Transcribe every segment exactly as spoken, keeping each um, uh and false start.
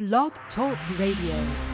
Blog Talk Radio.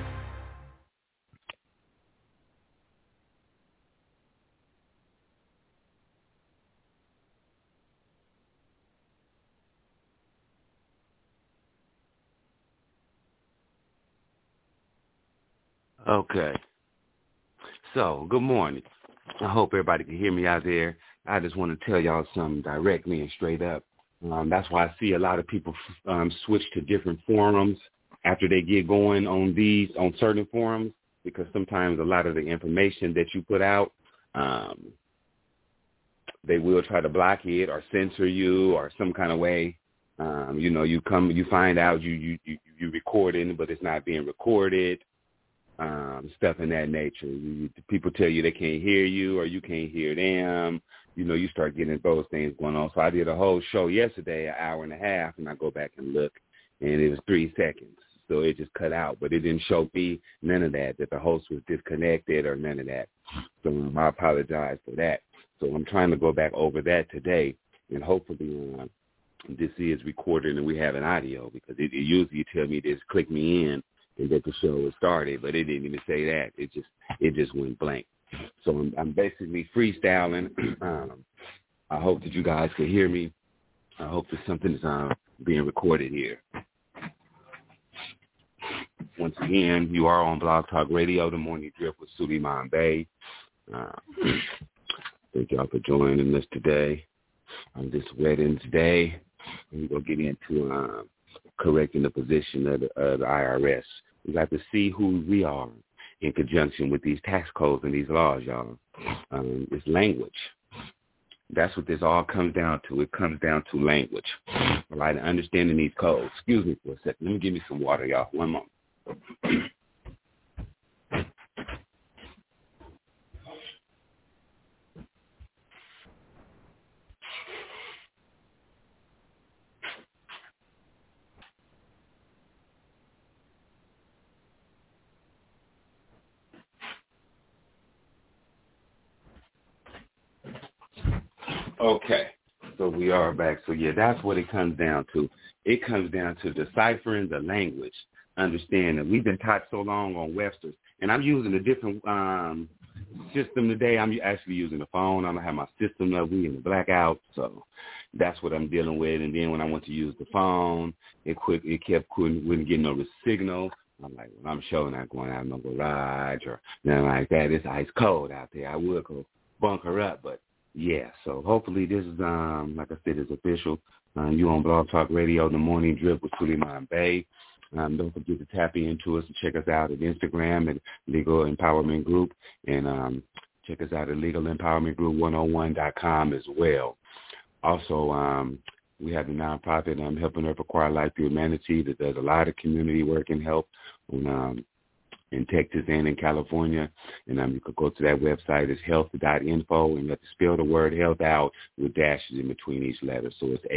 Okay. So, good morning. I hope everybody can hear me out there. I just want to tell y'all something directly and straight up. Um, that's why I see a lot of people um, switch to different forums after they get going on these, on certain forums, because sometimes a lot of the information that you put out, um, they will try to block it or censor you or some kind of way. Um, you know, you come, you find out you, you, you, you recording, but it's not being recorded. Um, stuff in that nature. You, people tell you they can't hear you or you can't hear them. You know, you start getting those things going on. So I did a whole show yesterday, an hour and a half, and I go back and look, and it was three seconds. So it just cut out, but it didn't show me none of that, that the host was disconnected or none of that. So um, I apologize for that. So I'm trying to go back over that today, and hopefully uh, this is recorded and we have an audio, because it, it usually tell me this, click me in, and that the show was started, but it didn't even say that. It just it just went blank. So I'm, I'm basically freestyling. um, I hope that you guys can hear me. I hope that something is uh, being recorded here. Once again, you are on Blog Talk Radio, The Morning Drip with Suleiman Bey. Uh, thank y'all for joining us today on this Weddings Day. We're going to get into uh, correcting the position of the, uh, the I R S. We got to see who we are in conjunction with these tax codes and these laws, y'all. Um, it's language. That's what this all comes down to. It comes down to language. All right, understanding these codes. Excuse me for a second. Let me give me some water, y'all. One moment. Okay, so we are back. So, yeah, that's what it comes down to. It comes down to deciphering the language, understanding. We've been taught so long on Webster's, and I'm using a different um, system today. I'm actually using the phone. I don't have my system up. We in the blackout, so that's what I'm dealing with. And then when I went to use the phone, it quick, it kept couldn't wouldn't get no signal. I'm like, well, I'm sure not going out in no garage or nothing like that. It's ice cold out there. I would go bunker up, but yeah, so hopefully this is, um, like I said, is official. Um, you on Blog Talk Radio, The Morning Drip with Suleiman Bey. Um, don't forget to tap into us and check us out at Instagram at Legal Empowerment Group, and um, check us out at Legal Empowerment Group one oh one dot com as well. Also, um, we have the nonprofit um, Helping Earth Acquire Life Through Humanity that does a lot of community work and help on um, in Texas and in California. And um, you can go to that website. It's health dot info, and you have to spell the word health out with dashes in between each letter. So it's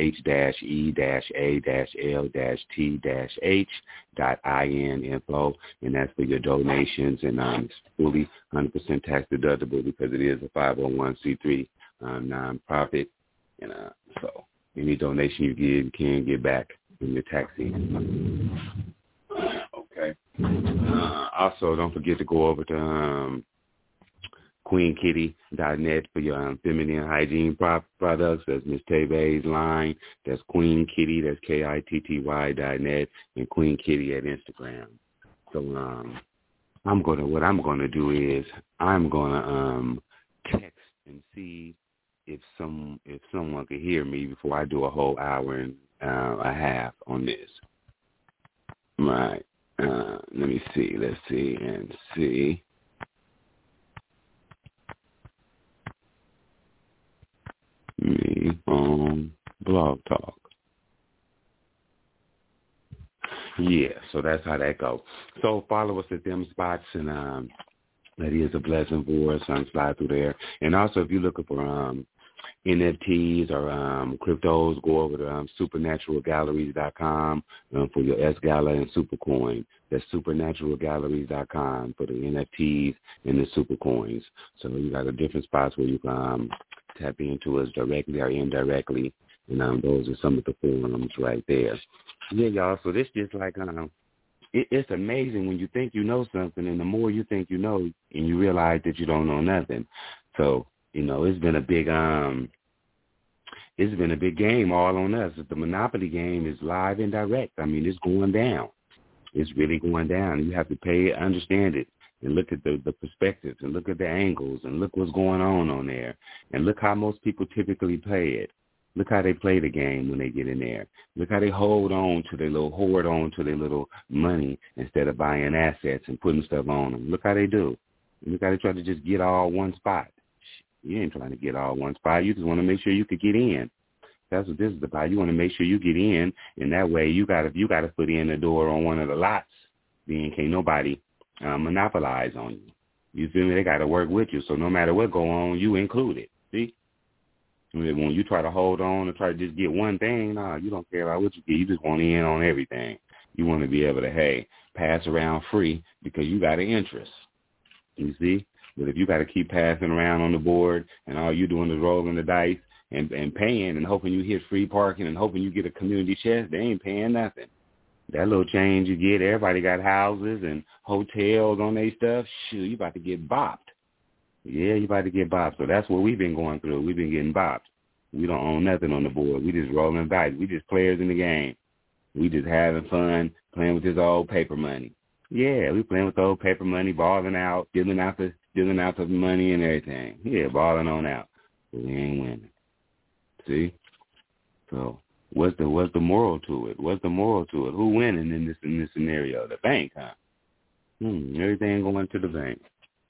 H-E-A-L-T-H dot I-N info, and that's for your donations. And um, it's fully one hundred percent tax deductible because it is a five oh one c three um, nonprofit. And uh, so any donation you give, you can get back in your tax season. Okay. Uh, also, don't forget to go over to um, queen kitty dot net for your um, feminine hygiene pro- products. That's Miss Teve's line. That's Queen Kitty. That's K I T T Y dot net, and Queen Kitty at Instagram. So um, I'm gonna. What I'm gonna do is I'm gonna um, text and see if some if someone can hear me before I do a whole hour and uh, a half on this. Right. Uh, let me see. Let's see and see. Me on Blog Talk. Yeah, so that's how that goes. So follow us at them spots, and um, that is a blessing for us. I'm slide through there. And also, if you're looking for um, N F Ts or um, cryptos, go over to um, supernatural galleries dot com um, for your S-Gala and Supercoin. That's supernatural galleries dot com for the N F Ts and the Supercoins. So you got a different spots where you can um, tap into us directly or indirectly And um, those are some of the forums right there. Yeah, y'all. So this just like um, it, it's amazing when you think you know something, and the more you think you know, and you realize that you don't know nothing. So you know, it's been a big um, it's been a big game all on us. The Monopoly game is live and direct. I mean, it's going down. It's really going down. You have to pay, understand it, and look at the, the perspectives, and look at the angles, and look what's going on on there, and look how most people typically play it. Look how they play the game when they get in there. Look how they hold on to their little, hoard on to their little money instead of buying assets and putting stuff on them. Look how they do. Look how they try to just get all one spot. You ain't trying to get all one spot. You just want to make sure you could get in. That's what this is about. You want to make sure you get in, and that way you got if you got to put in the door on one of the lots, then can't nobody uh, monopolize on you. You feel me? They got to work with you, so no matter what go on, you included. See? When you try to hold on and try to just get one thing, nah, you don't care about what you get. You just want in on everything. You want to be able to, hey, pass around free because you got an interest. You see? But if you got to keep passing around on the board and all you doing is rolling the dice, And, and paying and hoping you hit free parking and hoping you get a community chest, they ain't paying nothing. That little change you get, everybody got houses and hotels on their stuff. Shoot, you about to get bopped. Yeah, you about to get bopped. So that's what we've been going through. We've been getting bopped. We don't own nothing on the board. We just rolling dice. We just players in the game. We just having fun playing with this old paper money. Yeah, we playing with the old paper money, balling out, dealing out the dealing out the money and everything. Yeah, balling on out. But we ain't winning. See? So what's the what's the moral to it? What's the moral to it? Who winning in this in this scenario? The bank, huh? Hmm, everything going to the bank.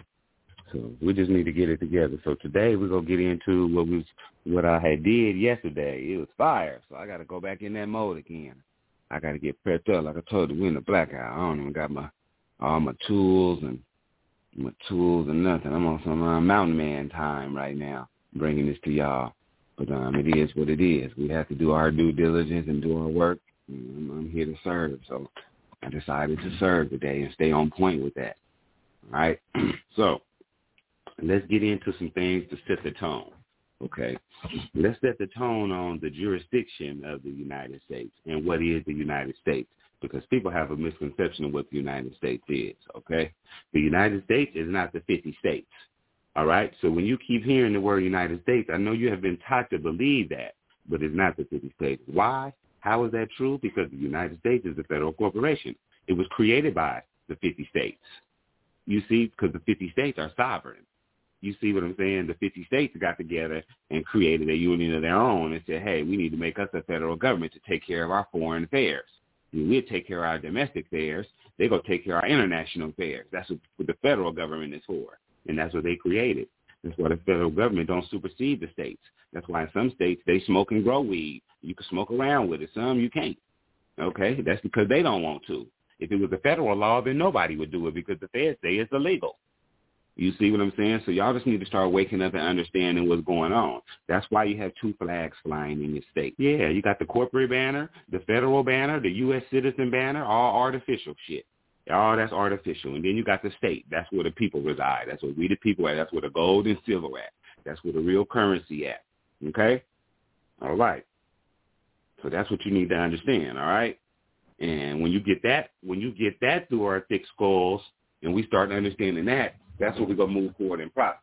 So we just need to get it together. So today we're gonna get into what was what I had did yesterday. It was fire. So I gotta go back in that mode again. I gotta get prepped up like I told you, we're in the blackout. I don't even got my all my tools and my tools and nothing. I'm on some uh, mountain man time right now, bringing this to y'all. But um, it is what it is. We have to do our due diligence and do our work. I'm, I'm here to serve, so I decided to serve today and stay on point with that. All right? So let's get into some things to set the tone, okay? Let's set the tone on the jurisdiction of the United States and what is the United States, because people have a misconception of what the United States is, okay? The United States is not the fifty states. All right, so when you keep hearing the word United States, I know you have been taught to believe that, but it's not the fifty states. Why? How is that true? Because the United States is a federal corporation. It was created by the fifty states. You see, because the fifty states are sovereign. You see what I'm saying? The fifty states got together and created a union of their own and said, hey, we need to make us a federal government to take care of our foreign affairs. We'll take care of our domestic affairs. They're going to take care of our international affairs. That's what the federal government is for. And that's what they created. That's why the federal government don't supersede the states. That's why in some states they smoke and grow weed. You can smoke around with it. Some you can't. Okay? That's because they don't want to. If it was a federal law, then nobody would do it because the feds say it's illegal. You see what I'm saying? So y'all just need to start waking up and understanding what's going on. That's why you have two flags flying in your state. Yeah, you got the corporate banner, the federal banner, the U S citizen banner, all artificial shit. All that's artificial. And then you got the state. That's where the people reside. That's where we the people at. That's where the gold and silver at. That's where the real currency at. Okay? All right. So that's what you need to understand, all right? And when you get that, when you get that through our thick skulls and we start understanding that, that's when we're going to move forward in process.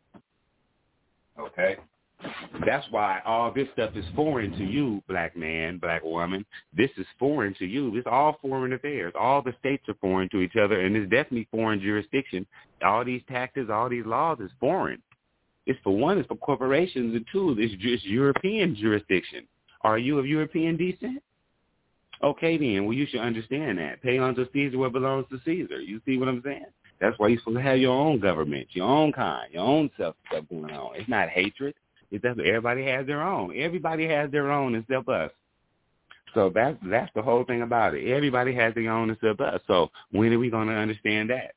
Okay? That's why all this stuff is foreign to you, black man, black woman. This is foreign to you. It's all foreign affairs. All the states are foreign to each other, and it's definitely foreign jurisdiction. All these taxes, all these laws is foreign. It's for one, it's for corporations, and two, it's just European jurisdiction. Are you of European descent? Okay, then. Well, you should understand that. Pay unto Caesar what belongs to Caesar. You see what I'm saying? That's why you're supposed to have your own government, your own kind, your own stuff, stuff going on. It's not hatred. It's that everybody has their own. Everybody has their own except us. So that's that's the whole thing about it. Everybody has their own except us. So when are we going to understand that?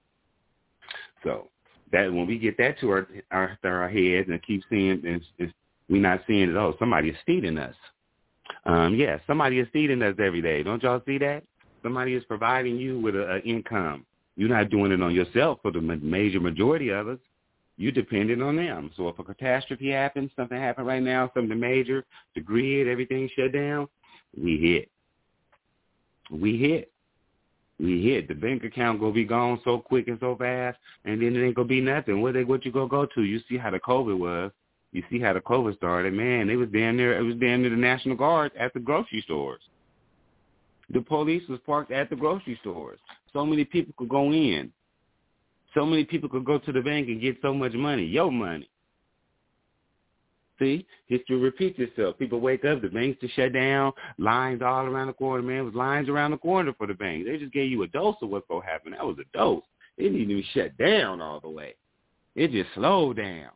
So that when we get that to our our, our heads and keep seeing, and, and we're not seeing it. Oh, somebody is feeding us. Um, yeah, somebody is feeding us every day. Don't y'all see that? Somebody is providing you with an income. You're not doing it on yourself for the major majority of us. You depended on them. So if a catastrophe happens, something happened right now, something major, the grid, everything shut down, we hit. We hit. We hit. The bank account gonna be gone so quick and so fast, and then it ain't gonna be nothing. What they what you gonna go to? You see how the COVID was. You see how the COVID started. Man, it was down there. It was down near the National Guard at the grocery stores. The police was parked at the grocery stores. So many people could go in. So many people could go to the bank and get so much money, your money. See, history repeats itself. People wake up, the banks to shut down, lines all around the corner. Man, it was lines around the corner for the bank. They just gave you a dose of what's going to happen. That was a dose. It didn't even shut down all the way. It just slowed down.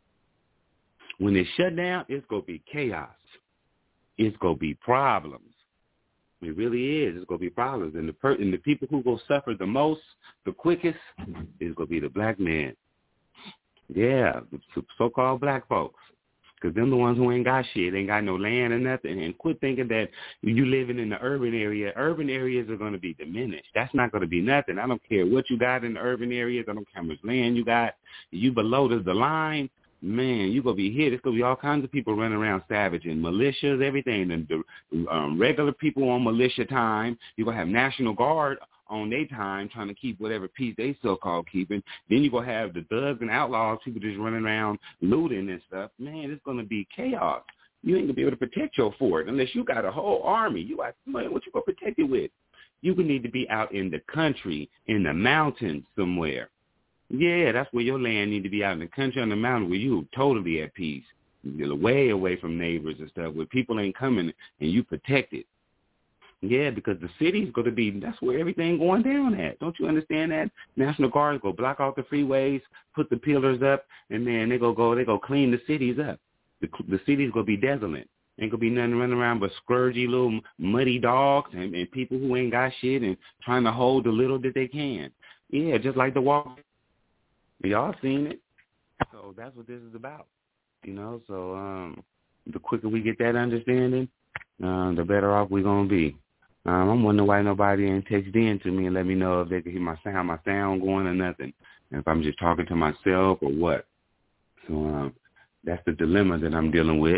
When it shut down, it's going to be chaos. It's going to be problems. It really is. It's going to be problems. And the, per- and the people who will suffer the most, the quickest, is going to be the black men. Yeah, the so-called black folks. Because them the ones who ain't got shit, ain't got no land or nothing. And quit thinking that you living in the urban area. Urban areas are going to be diminished. That's not going to be nothing. I don't care what you got in the urban areas. I don't care how much land you got. You below the, the line, man, you're going to be hit. It's going to be all kinds of people running around savaging, militias, everything. And the um, regular people on militia time. You're going to have National Guard on their time trying to keep whatever peace they so-called keeping. Then you're going to have the thugs and outlaws, people just running around looting and stuff. Man, it's going to be chaos. You ain't going to be able to protect your fort unless you got a whole army. You got, man, what you going to protect it with? You can need to be out in the country, in the mountains somewhere. Yeah, that's where your land need to be, out in the country on the mountain where you totally at peace. You're way away from neighbors and stuff where people ain't coming and you protect it. Yeah, because the city's going to be, that's where everything going down at. Don't you understand that? National Guards go block out the freeways, put the pillars up, and then they go go they go clean the cities up. The, the city's going to be desolate. Ain't going to be nothing running around but scourgy little muddy dogs and, and people who ain't got shit and trying to hold the little that they can. Yeah, just like the walk. Y'all seen it. So that's what this is about. You know, so um, the quicker we get that understanding, uh, the better off we're going to be. Um, I'm wondering why nobody ain't texted in to me and let me know if they can hear my sound, my sound going or nothing, and if I'm just talking to myself or what. So um, that's the dilemma that I'm dealing with.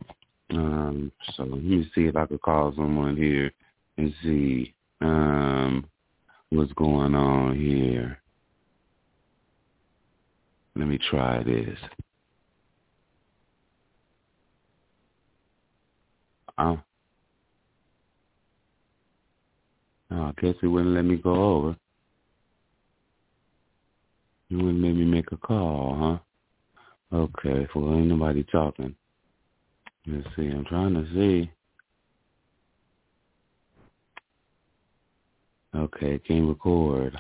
Um, so let me see if I could call someone here and see um, what's going on here. Let me try this. Uh, Oh, I guess it wouldn't let me go over. It wouldn't let me make a call, huh? Okay, well, ain't nobody talking. Let's see, I'm trying to see. Okay, can't record.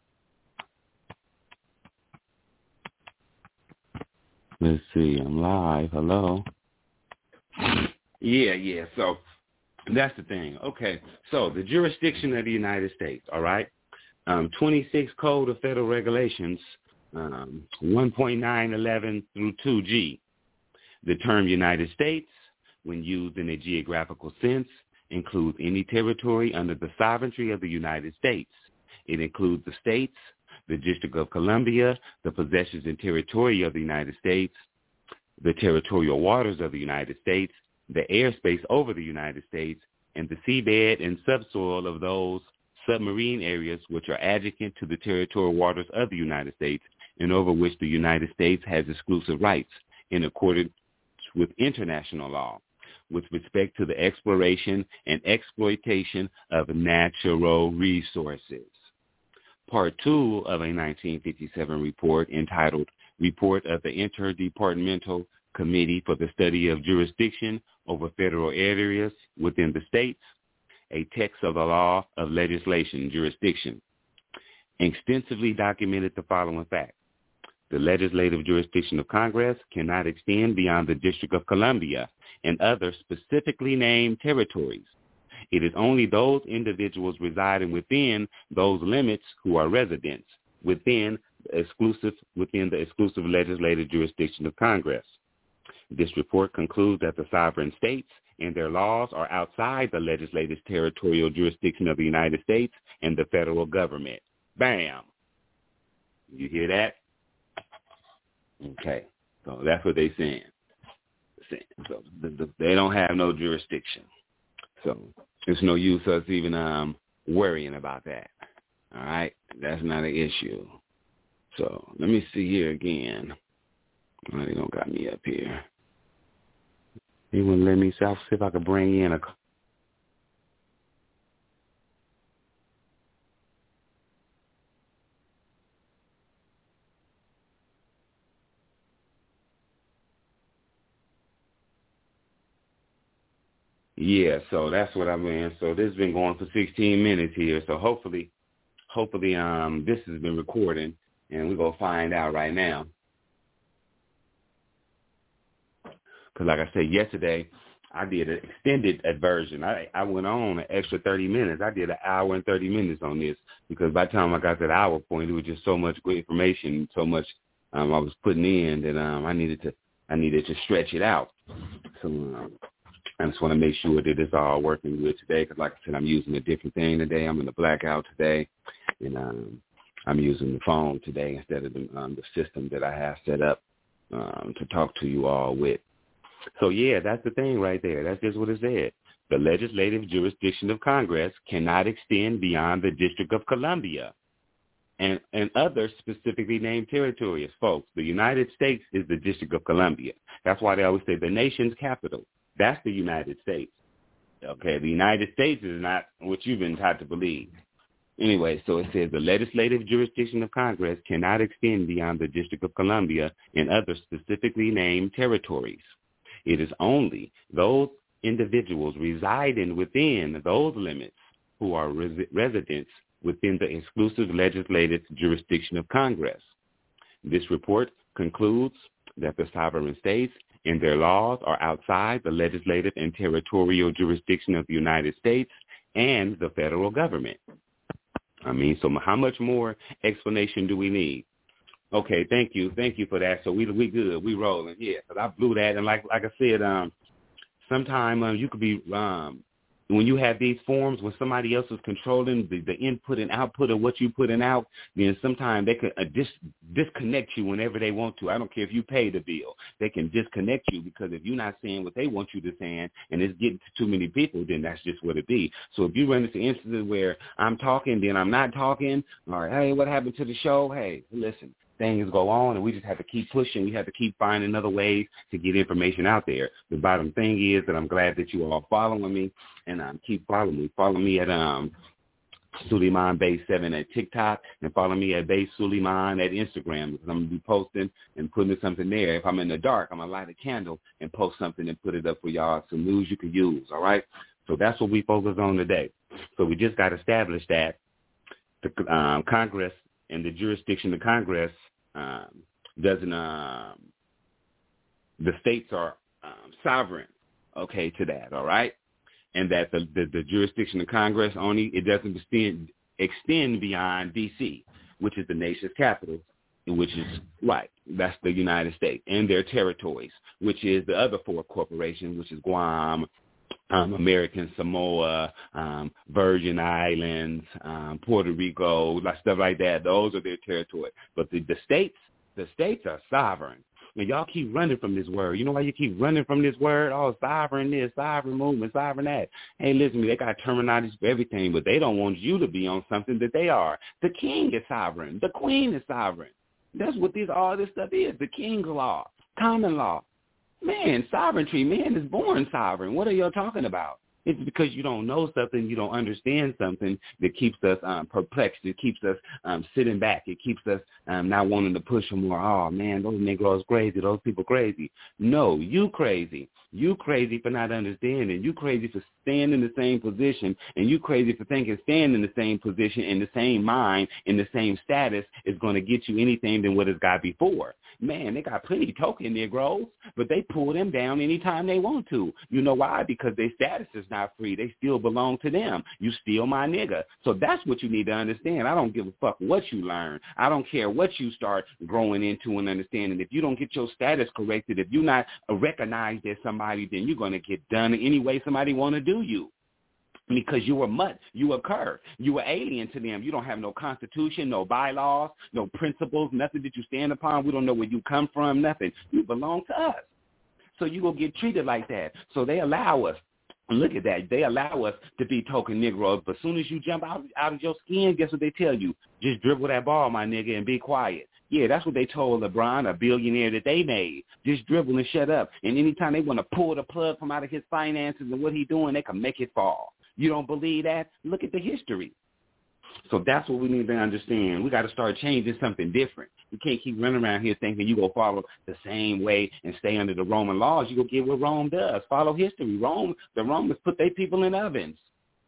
Let's see, I'm live. Hello? Yeah, yeah, so that's the thing. Okay, so the jurisdiction of the United States, all right? Um, twenty-six Code of Federal Regulations, um, one point nine eleven through two G. The term United States, when used in a geographical sense, includes any territory under the sovereignty of the United States. It includes the states, the District of Columbia, the possessions and territory of the United States, the territorial waters of the United States, the airspace over the United States, and the seabed and subsoil of those submarine areas which are adjacent to the territorial waters of the United States and over which the United States has exclusive rights in accordance with international law with respect to the exploration and exploitation of natural resources. Part two of a nineteen fifty-seven report entitled Report of the Interdepartmental Committee for the Study of Jurisdiction over Federal Areas within the States, a text of the law of legislation jurisdiction, extensively documented the following facts. The legislative jurisdiction of Congress cannot extend beyond the District of Columbia and other specifically named territories. It is only those individuals residing within those limits who are residents within the exclusive, within the exclusive legislative jurisdiction of Congress. This report concludes that the sovereign states and their laws are outside the legislative territorial jurisdiction of the United States and the federal government. Bam. You hear that? Okay, so that's what they're saying. So the, the, they don't have no jurisdiction. So it's no use us even um, worrying about that. All right, that's not an issue. So let me see here again. Oh, they don't got me up here. They wouldn't let me. So I'll see if I could bring in a. Yeah, so that's what I mean. So this has been going for sixteen minutes here. So hopefully, hopefully, um, this has been recording, and we're gonna find out right now. Because like I said yesterday, I did an extended version. I I went on an extra thirty minutes. I did an hour and thirty minutes on this because by the time I got to the hour point, it was just so much good information, so much um, I was putting in that um, I needed to I needed to stretch it out. So. Um, I just want to make sure that it's all working good today because, like I said, I'm using a different thing today. I'm in the blackout today, and um, I'm using the phone today instead of the, um, the system that I have set up um, to talk to you all with. So, yeah, that's the thing right there. That's just what it said. The legislative jurisdiction of Congress cannot extend beyond the District of Columbia and, and other specifically named territories. Folks, the United States is the District of Columbia. That's why they always say the nation's capital. That's the United States. Okay, the United States is not what you've been taught to believe. Anyway, so it says the legislative jurisdiction of Congress cannot extend beyond the District of Columbia and other specifically named territories. It is only those individuals residing within those limits who are res- residents within the exclusive legislative jurisdiction of Congress. This report concludes that the sovereign states and their laws are outside the legislative and territorial jurisdiction of the United States and the federal government. I mean, so how much more explanation do we need? Okay, thank you. Thank you for that. So we we good. We rolling. Yeah, because I blew that. And like like I said, um, sometime um, you could be, um, when you have these forms, when somebody else is controlling the, the input and output of what you putting out, then sometimes they could uh, dis- disconnect you whenever they want to. I don't care if you pay the bill. They can disconnect you because if you're not saying what they want you to say and it's getting to too many people, then that's just what it be. So if you run into instances where I'm talking, then I'm not talking, or, hey, what happened to the show? Hey, listen. Things go on, and we just have to keep pushing. We have to keep finding other ways to get information out there. The bottom thing is that I'm glad that you are all following me, and um, keep following me. Follow me at um, Suleiman Base seven at TikTok, and follow me at Base Suleiman at Instagram because I'm going to be posting and putting something there. If I'm in the dark, I'm going to light a candle and post something and put it up for y'all, some news you can use, all right? So that's what we focus on today. So we just got established that the um, Congress and the jurisdiction of Congress um, doesn't, um, the states are um, sovereign, okay, to that, all right? And that the, the, the jurisdiction of Congress only, it doesn't extend, extend beyond D C, which is the nation's capital, which is, right, that's the United States, and their territories, which is the other four corporations, which is Guam, Um, American Samoa, um, Virgin Islands, um, Puerto Rico, like stuff like that. Those are their territory. But the, the states, the states are sovereign. And y'all keep running from this word. You know why you keep running from this word? Oh, sovereign this, sovereign movement, sovereign that. Hey, listen, they got terminologies for everything, but they don't want you to be on something that they are. The king is sovereign. The queen is sovereign. That's what this all this stuff is. The king's law, common law. Man, sovereignty, man is born sovereign. What are y'all talking about? It's because you don't know something, you don't understand something that keeps us um, perplexed. It keeps us um, sitting back. It keeps us um, not wanting to push them more. Oh, man, those Negroes crazy. Those people crazy. No, you crazy. You crazy for not understanding. You crazy for staying in the same position, and you crazy for thinking staying in the same position, in the same mind, in the same status is going to get you anything than what it's got before. Man, they got plenty of token Negroes, but they pull them down anytime they want to. You know why? Because their status is not free. They still belong to them. You still my nigga. So that's what you need to understand. I don't give a fuck what you learn. I don't care what you start growing into and understanding. If you don't get your status corrected, if you're not recognized as somebody, then you're going to get done any way somebody want to do you. Because you were mud, you were cur, you were alien to them. You don't have no constitution, no bylaws, no principles, nothing that you stand upon. We don't know where you come from, nothing. You belong to us. So you will get treated like that. So they allow us. Look at that. They allow us to be token Negroes. But as soon as you jump out, out of your skin, guess what they tell you? Just dribble that ball, my nigga, and be quiet. Yeah, that's what they told LeBron, a billionaire that they made. Just dribble and shut up. And anytime they want to pull the plug from out of his finances and what he's doing, they can make it fall. You don't believe that? Look at the history. So that's what we need to understand. We got to start changing something different. You can't keep running around here thinking you go follow the same way and stay under the Roman laws. You go get what Rome does. Follow history. Rome, the Romans put their people in ovens.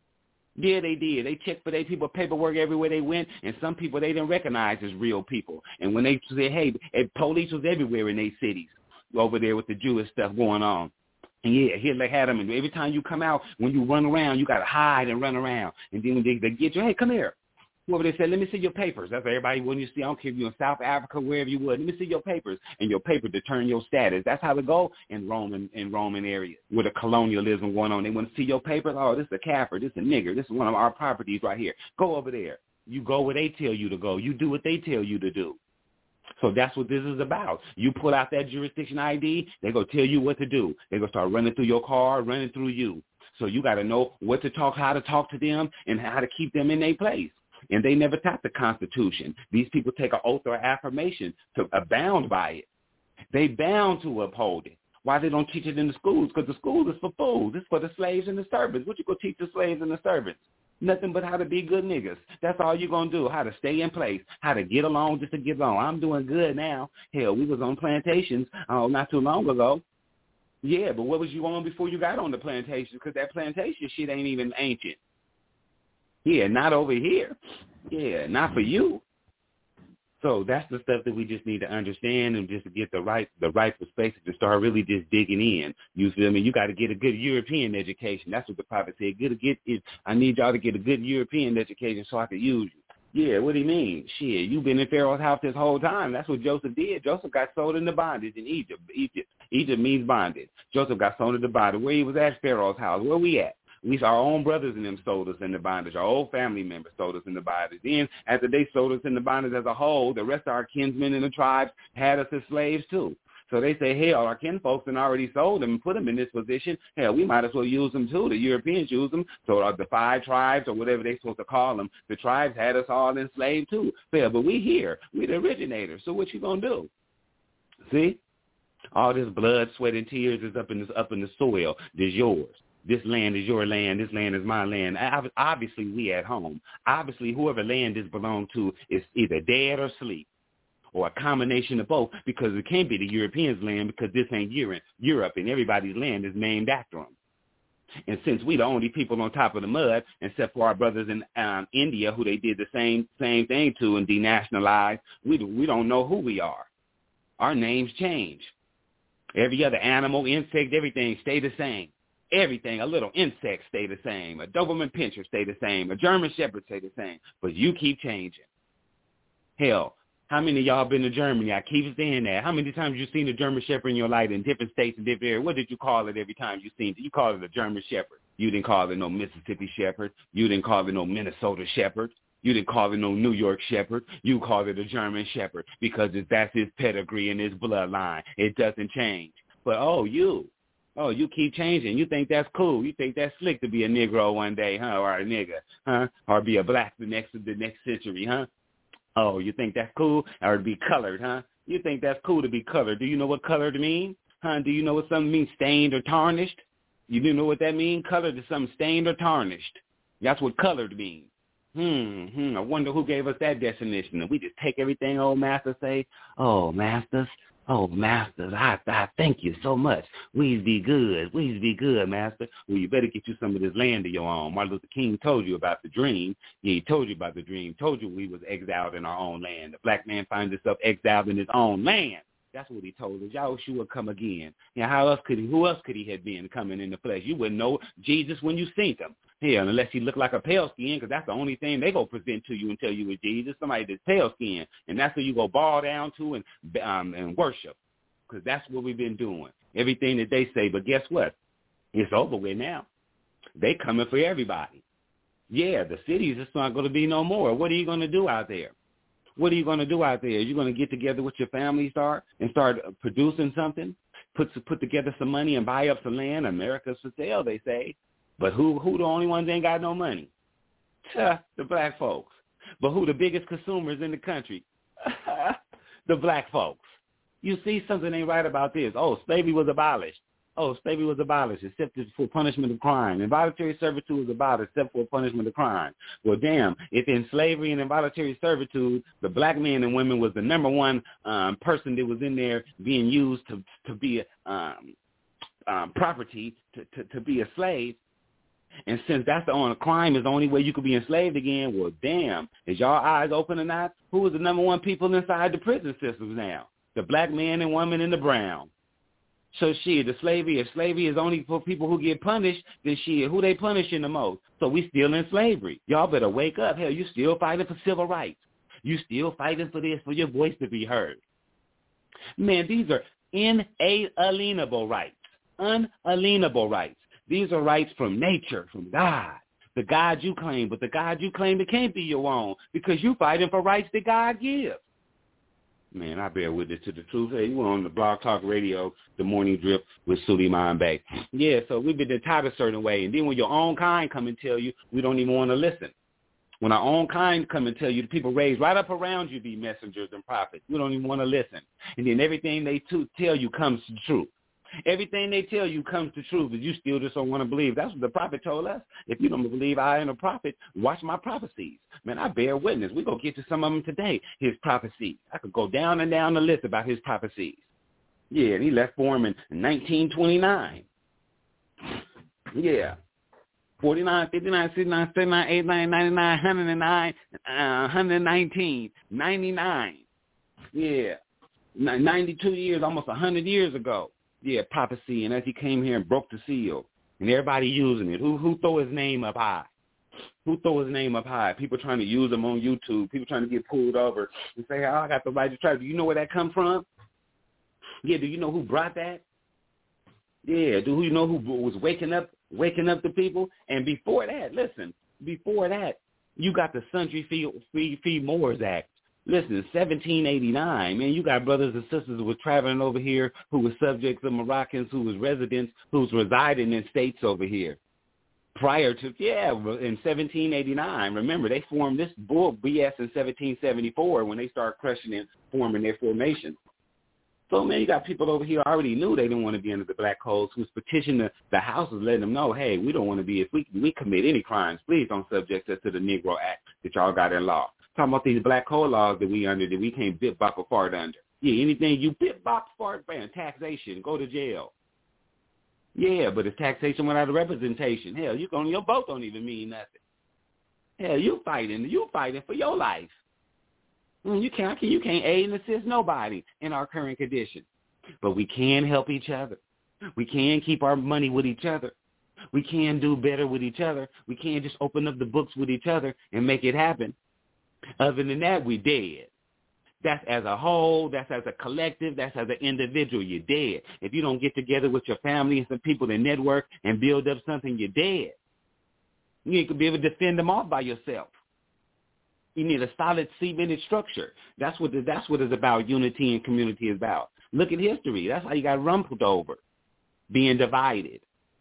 Yeah, they did. They checked for their people paperwork everywhere they went, and some people they didn't recognize as real people. And when they said, hey, police was everywhere in their cities over there with the Jewish stuff going on. And yeah, Hitler had them, and every time you come out, when you run around, you got to hide and run around. And then when they, they get you, hey, come here. Whoever they said, let me see your papers. That's what everybody when you see. I don't care if you're in South Africa, wherever you would. Let me see your papers. And your paper determine your status. That's how it go in Roman in Roman areas with the colonialism going on. They want to see your papers. Oh, this is a Kaffir. This is a nigger. This is one of our properties right here. Go over there. You go where they tell you to go. You do what they tell you to do. So that's what this is about. You pull out that jurisdiction I D, they're going to tell you what to do. They're going to start running through your car, running through you. So you got to know what to talk, how to talk to them, and how to keep them in their place. And they never taught the Constitution. These people take an oath or affirmation to abound by it. They bound to uphold it. Why they don't teach it in the schools? Because the school is for fools. It's for the slaves and the servants. What you go teach the slaves and the servants? Nothing but how to be good niggas. That's all you're going to do, how to stay in place, how to get along just to get along. I'm doing good now. Hell, we was on plantations uh, not too long ago. Yeah, but what was you on before you got on the plantation? Because that plantation shit ain't even ancient. Yeah, not over here. Yeah, not for you. So that's the stuff that we just need to understand and just to get the right the right perspective to start really just digging in. You feel me? You got to get a good European education. That's what the prophet said. Get a get. I need y'all to get a good European education so I can use you. Yeah, what do you mean? Shit, you've been in Pharaoh's house this whole time. That's what Joseph did. Joseph got sold into bondage in Egypt. Egypt, Egypt means bondage. Joseph got sold into bondage. Where he was at Pharaoh's house. Where we at? We, our own brothers and them sold us into bondage. Our old family members sold us into bondage. Then, after they sold us into bondage as a whole, the rest of our kinsmen in the tribes had us as slaves too. So they say, hell, our kinfolks had already sold them and put them in this position. Hell, we might as well use them too. The Europeans use them. So uh, the five tribes or whatever they're supposed to call them, the tribes had us all enslaved too. Hell, but we here. We the originators. So what you going to do? See? All this blood, sweat, and tears is up in, this, up in the soil. This yours. This land is your land. This land is my land. Obviously, we at home. Obviously, whoever land this belongs to is either dead or asleep, or a combination of both, because it can't be the Europeans' land because this ain't Europe, and everybody's land is named after them. And since we the only people on top of the mud, except for our brothers in um, India, who they did the same same thing to and denationalized, we we don't know who we are. Our names change. Every other animal, insect, everything stay the same. Everything, a little insect stay the same. A Doberman Pinscher stay the same. A German Shepherd stay the same. But you keep changing. Hell, how many of y'all been to Germany? I keep saying that. How many times you seen a German Shepherd in your life in different states and different areas? What did you call it every time you seen it? You called it a German Shepherd. You didn't call it no Mississippi Shepherd. You didn't call it no Minnesota Shepherd. You didn't call it no New York Shepherd. You called it a German Shepherd because that's his pedigree and his bloodline. It doesn't change. But, oh, you. Oh, you keep changing. You think that's cool. You think that's slick to be a Negro one day, huh? Or a nigga, huh? Or be a black the next the next century, huh? Oh, you think that's cool? Or to be colored, huh? You think that's cool to be colored. Do you know what colored means? Huh? Do you know what something means stained or tarnished? You do know what that means? Colored is something stained or tarnished. That's what colored means. Hmm, hmm. I wonder who gave us that definition. And we just take everything old master say, oh, masters. Oh, masters, I, I thank you so much. We's be good. We's be good, master. Well, you better get you some of this land of your own. Martin Luther King told you about the dream. Yeah, he told you about the dream. Told you we was exiled in our own land. The black man finds himself exiled in his own land. That's what he told us. Yahushua would come again. Yeah, how else could he, who else could he have been coming in the flesh? You wouldn't know Jesus when you seen him. Yeah, unless he looked like a pale skin, because that's the only thing they go present to you and tell you was Jesus, somebody that's pale skin. And that's who you go bow down to and um, and worship, because that's what we've been doing. Everything that they say. But guess what? It's over with now. They coming for everybody. Yeah, the cities, it's not going to be no more. What are you going to do out there? What are you going to do out there? You're going to get together with your family start and start producing something, put put together some money and buy up some land. America's for sale, they say. But who who the only ones ain't got no money? The black folks. But who the biggest consumers in the country? The black folks. You see something ain't right about this. Oh, slavery was abolished. Oh, slavery was abolished except for punishment of crime. Involuntary servitude was abolished except for punishment of crime. Well, damn, if in slavery and involuntary servitude, the black men and women was the number one um, person that was in there being used to to be um, um, property, to, to, to be a slave, and since that's the only crime is the only way you could be enslaved again, well, damn, is y'all eyes open or not? Who is the number one people inside the prison systems now? The black man and woman and the brown. So shit, the slavery, if slavery is only for people who get punished, then shit, who they punishing the most? So we still in slavery. Y'all better wake up. Hell, you still fighting for civil rights. You still fighting for this, for your voice to be heard. Man, these are inalienable rights, unalienable rights. These are rights from nature, from God, the God you claim. But the God you claim, it can't be your own because you fighting for rights that God gives. Man, I bear witness to the truth. Hey, you were on the Blog Talk Radio, The Morning Drip with Suleiman Bey. Yeah, so we've been taught a certain way. And then when your own kind come and tell you, we don't even want to listen. When our own kind come and tell you, the people raised right up around you be messengers and prophets. We don't even want to listen. And then everything they to tell you comes to truth. Everything they tell you comes to truth, but you still just don't want to believe. That's what the prophet told us. If you don't believe I am a prophet, watch my prophecies. Man, I bear witness. We're going to get to some of them today, his prophecies. I could go down and down the list about his prophecies. Yeah, and he left for him in nineteen twenty-nine. Yeah. forty-nine, fifty-nine, sixty-nine, seventy-nine, eighty-nine, ninety-nine, one hundred nine, uh, one hundred nineteen, ninety-nine. Yeah. ninety-two years, almost one hundred years ago. Yeah, prophecy, and as he came here and broke the seal, and everybody using it. Who who throw his name up high? Who throw his name up high? People trying to use him on YouTube. People trying to get pulled over and say, oh, I got the right to try. Do you know where that come from? Yeah, do you know who brought that? Yeah, do you know who was waking up, waking up the people? And before that, listen, before that, you got the Sundry Fee, Fee, Fee Moors Act. Listen, seventeen eighty-nine, man, you got brothers and sisters who were traveling over here who were subjects of Moroccans, who was residents, who was residing in states over here. Prior to, yeah, in seventeen eighty-nine, remember, they formed this bull B S in seventeen seventy-four when they started crushing and forming their formation. So, man, you got people over here already knew they didn't want to be under the black codes, who was petitioning the, the houses, letting them know, hey, we don't want to be, if we, we commit any crimes, please don't subject us to the Negro Act that y'all got in law. Talking about these black code laws that we under, that we can't bip, bop, or fart under. Yeah, anything you bip, bop, fart, bam, taxation, go to jail. Yeah, but it's taxation without a representation. Hell, you on your vote don't even mean nothing. Hell, you fighting, you fighting for your life. You can't, you can't aid and assist nobody in our current condition. But we can help each other. We can keep our money with each other. We can do better with each other. We can't just open up the books with each other and make it happen. Other than that, we dead. That's as a whole, that's as a collective, that's as an individual, you're dead. If you don't get together with your family and some people that network and build up something, you're dead. You ain't gonna be able to defend them off by yourself. You need a solid cemented structure. That's what the, that's what it's about. Unity and community is about. Look at history. That's how you got rumpled over, being divided.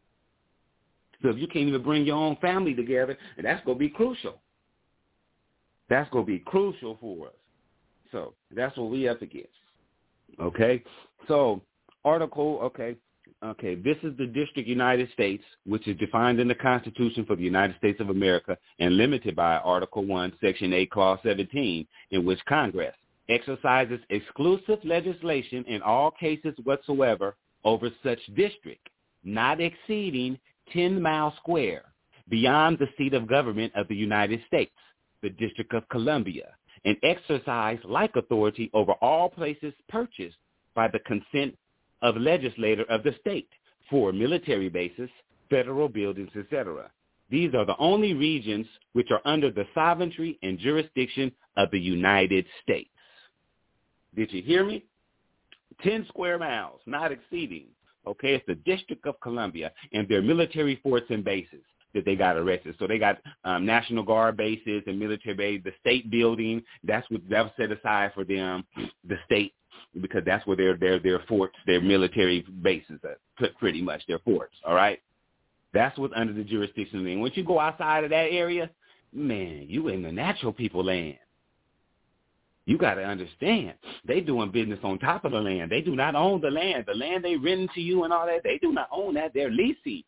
So if you can't even bring your own family together, that's going to be crucial. That's going to be crucial for us. So that's what we up against. Okay? So article, okay, okay, this is the District United States, which is defined in the Constitution for the United States of America and limited by Article one, Section eight, Clause seventeen, in which Congress exercises exclusive legislation in all cases whatsoever over such district, not exceeding ten miles square, beyond the seat of government of the United States, the District of Columbia, and exercise like authority over all places purchased by the consent of legislator of the state for military bases, federal buildings, et cetera. These are the only regions which are under the sovereignty and jurisdiction of the United States. Did you hear me? ten square miles, not exceeding. Okay, it's the District of Columbia and their military forts and bases. that they got arrested. So they got um, National Guard bases and military bases. The state building, that's what that was set aside for them, the state, because that's where their their their forts, their military bases are, pretty much their forts. All right, that's what's under the jurisdiction. And once you go outside of that area, man, you in the natural people land. You got to understand, they doing business on top of the land. They do not own the land. The land they renting to you and all that, they do not own that. They're leasing.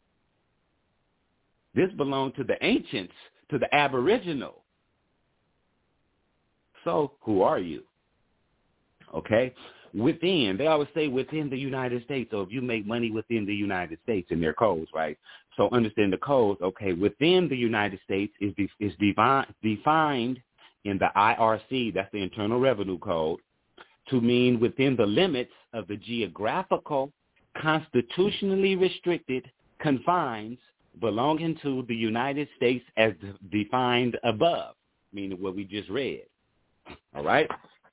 This belonged to the ancients, to the aboriginal. So who are you? Okay? Within, they always say within the United States. So if you make money within the United States in their codes, right? So understand the codes. Okay, within the United States is, is defined, defined in the I R C, that's the Internal Revenue Code, to mean within the limits of the geographical, constitutionally restricted confines belonging to the United States as defined above, meaning what we just read. All right?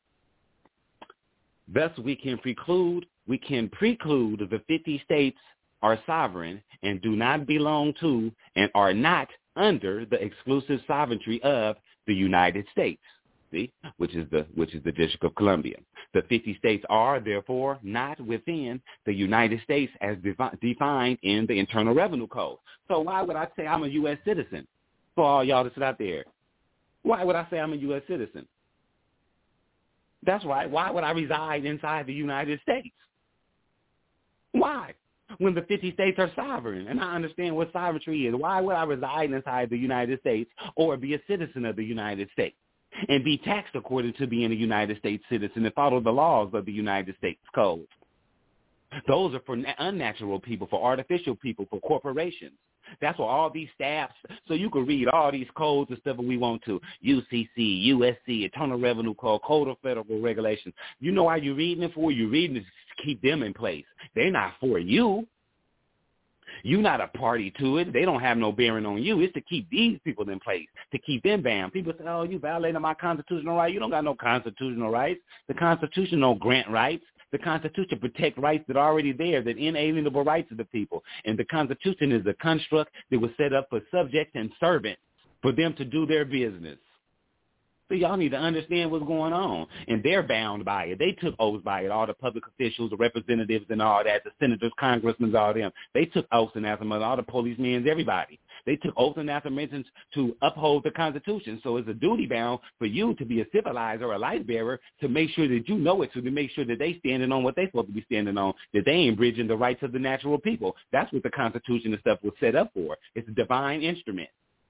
Thus, we can preclude, we can preclude the fifty states are sovereign and do not belong to and are not under the exclusive sovereignty of the United States, see, which is the which is the District of Columbia. The fifty states are, therefore, not within the United States as defi- defined in the Internal Revenue Code. So why would I say I'm a U S citizen? For all y'all that sit out there, why would I say I'm a U S citizen? That's right. Why would I reside inside the United States? Why? When the fifty states are sovereign, and I understand what sovereignty is, why would I reside inside the United States or be a citizen of the United States and be taxed according to being a United States citizen and follow the laws of the United States Code? Those are for unnatural people, for artificial people, for corporations. That's why all these staffs, so you can read all these codes and stuff if we want to, U C C, U S C, Internal Revenue Code, Code of Federal Regulations. You know why you're reading it for? You're reading it to keep them in place. They're not for you. You're not a party to it. They don't have no bearing on you. It's to keep these people in place, to keep them bound. People say, oh, you violated my constitutional rights. You don't got no constitutional rights. The Constitution don't grant rights. The Constitution protects rights that are already there, that inalienable rights of the people. And the Constitution is a construct that was set up for subjects and servants for them to do their business. So y'all need to understand what's going on. And they're bound by it. They took oaths by it, all the public officials, the representatives and all that, the senators, congressmen, all them. They took oaths and affirmations, all the policemen, everybody. They took oaths and affirmations to uphold the Constitution. So it's a duty bound for you to be a civilizer or a light bearer to make sure that you know it, so to make sure that they standing on what they're supposed to be standing on, that they ain't bridging the rights of the natural people. That's what the Constitution and stuff was set up for. It's a divine instrument.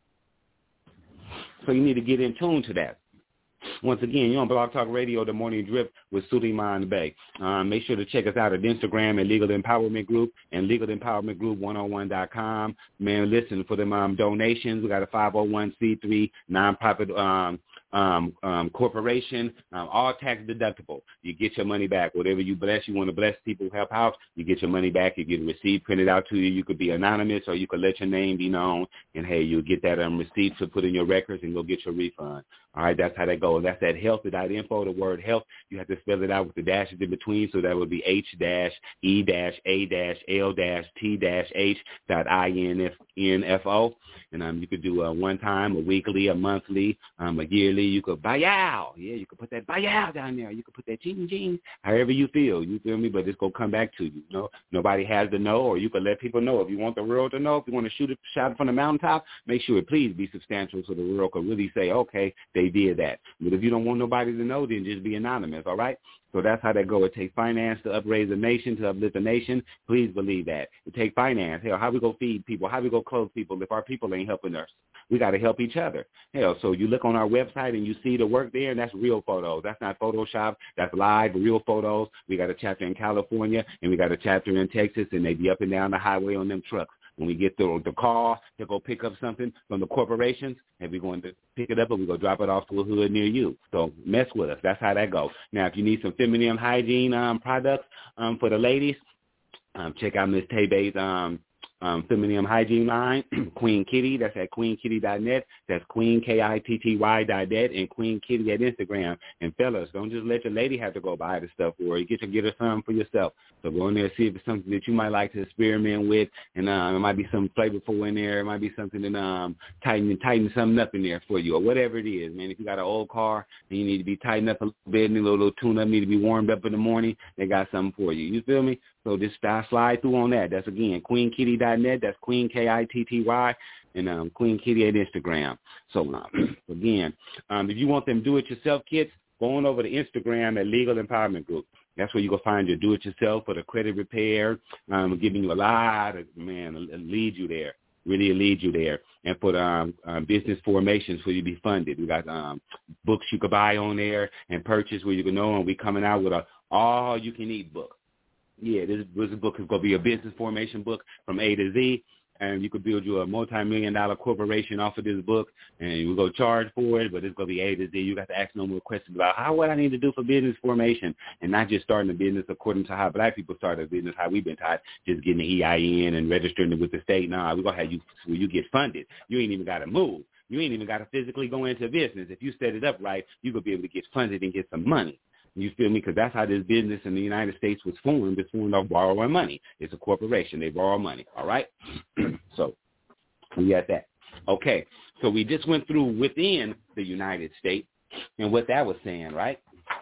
So you need to get in tune to that. Once again, you're on Blog Talk Radio, The Morning Drip with Suleiman Bey. Um, make sure to check us out at Instagram at Legal Empowerment Group and Legal Empowerment Group one oh one dot com. Man, listen, for them um, donations, we got a five oh one c three nonprofit um, um, um, corporation, um, all tax deductible. You get your money back. Whatever you bless, you want to bless people, help out, you get your money back. You get a receipt printed out to you. You could be anonymous or you could let your name be known. And, hey, you'll get that um, receipt to put in your records and go get your refund. All right, that's how that goes. That's that health dot info, the word health. You have to spell it out with the dashes in between, so that would be H dash E dash A dash L dash T dash H dot I N F O. And um, you could do a one time, a weekly, a monthly, um, a yearly. You could buy out. Yeah, you could put that buy out down there. You could put that ching ching, however you feel. You feel me? But it's going to come back to you. You know, nobody has to know, or you could let people know. If you want the world to know, if you want to shoot it, shout it from the mountaintop, make sure it please be substantial so the world can really say, okay, they did that. But if you don't want nobody to know, then just be anonymous, all right? So that's how that go. It takes finance to upraise a nation, to uplift a nation. Please believe that. It takes finance. Hell, how we go feed people? How we go clothe people if our people ain't helping us? We got to help each other. Hell, so you look on our website and you see the work there, and that's real photos. That's not Photoshop. That's live, real photos. We got a chapter in California, and we got a chapter in Texas, and they be up and down the highway on them trucks. When we get the, the call to go pick up something from the corporations, and we're going to pick it up and we're going to drop it off to a hood near you. So mess with us. That's how that goes. Now, if you need some feminine hygiene um, products um, for the ladies, um, check out Miss Tebe's um, um, feminine hygiene line, Queen Kitty. That's at queen kitty dot net. That's Queen, K I T T Y dot net, and Queen Kitty at Instagram. And fellas, don't just let your lady have to go buy the stuff for you. Get to get her something for yourself. So go in there and see if it's something that you might like to experiment with, and um, it might be something flavorful in there. It might be something that um tighten tighten something up in there for you, or whatever it is, man. If you got an old car and you need to be tightened up a little bit, and a little, little tune-up, need to be warmed up in the morning, they got something for you. You feel me? So just slide through on that. That's, again, queen kitty dot net. That's Queen, K I T T Y, and um, Queen Kitty at Instagram. So, um, again, um, if you want them do-it-yourself kits, go on over to Instagram at Legal Empowerment Group. That's where you go find your do-it-yourself for the credit repair. Um, giving you a lot of, man, it'll lead you there. Really lead you there. And for the um, um, business formations for you to be funded. We got um, books you could buy on there and purchase where you can know, and we coming out with a all-you-can-eat book. Yeah, this, this book is going to be a business formation book from A to Z, and you could build you a multi-million dollar corporation off of this book, and we're going to charge for it, but it's going to be A to Z. You got to ask no more questions about how what I need to do for business formation, and not just starting a business according to how black people start a business, how we've been taught, just getting the E I N and registering it with the state. Nah, we're going to have you where you get funded. You ain't even got to move. You ain't even got to physically go into business. If you set it up right, you're going to be able to get funded and get some money. You feel me? Because that's how this business in the United States was formed. It's formed off borrowing money. It's a corporation. They borrow money. All right? So we got that. Okay. So we just went through within the United States and what that was saying, right?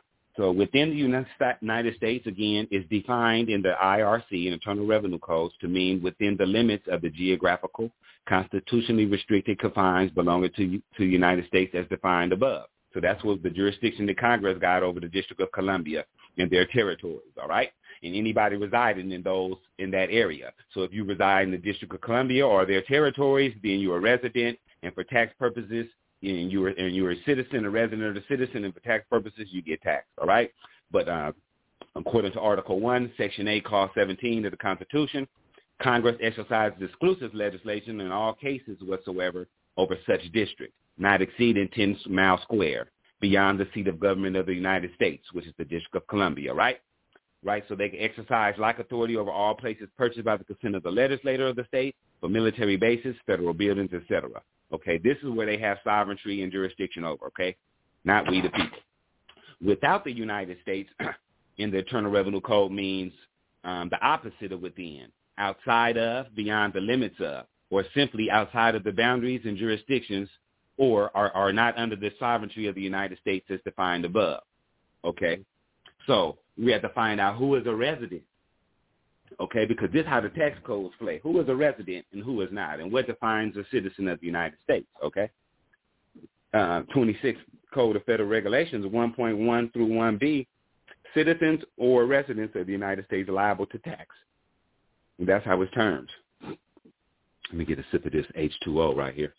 So within the United States, again, is defined in the I R C, Internal Revenue Codes, to mean within the limits of the geographical, constitutionally restricted confines belonging to to the United States as defined above. So that's what the jurisdiction that Congress got over the District of Columbia and their territories, all right? And anybody residing in those in that area. So if you reside in the District of Columbia or their territories, then you're a resident, and for tax purposes, and you're and you're a citizen, a resident of the citizen, and for tax purposes, you get taxed, all right? But uh, according to Article one, Section eight, Clause seventeen of the Constitution, Congress exercises exclusive legislation in all cases whatsoever over such district, not exceeding ten miles square, beyond the seat of government of the United States, which is the District of Columbia, right? Right, so they can exercise like authority over all places purchased by the consent of the legislator of the state for military bases, federal buildings, et cetera. Okay, this is where they have sovereignty and jurisdiction over, okay? Not we the people. Without the United States, in the Internal Revenue Code means um, the opposite of within, outside of, beyond the limits of, or simply outside of the boundaries and jurisdictions, or are, are not under the sovereignty of the United States as defined above, okay? So we have to find out who is a resident, okay, because this is how the tax codes play. Who is a resident and who is not, and what defines a citizen of the United States, okay? Uh, twenty-six Code of Federal Regulations, one point one through one B, citizens or residents of the United States are liable to tax. And that's how it's termed. Let me get a sip of this H two O right here.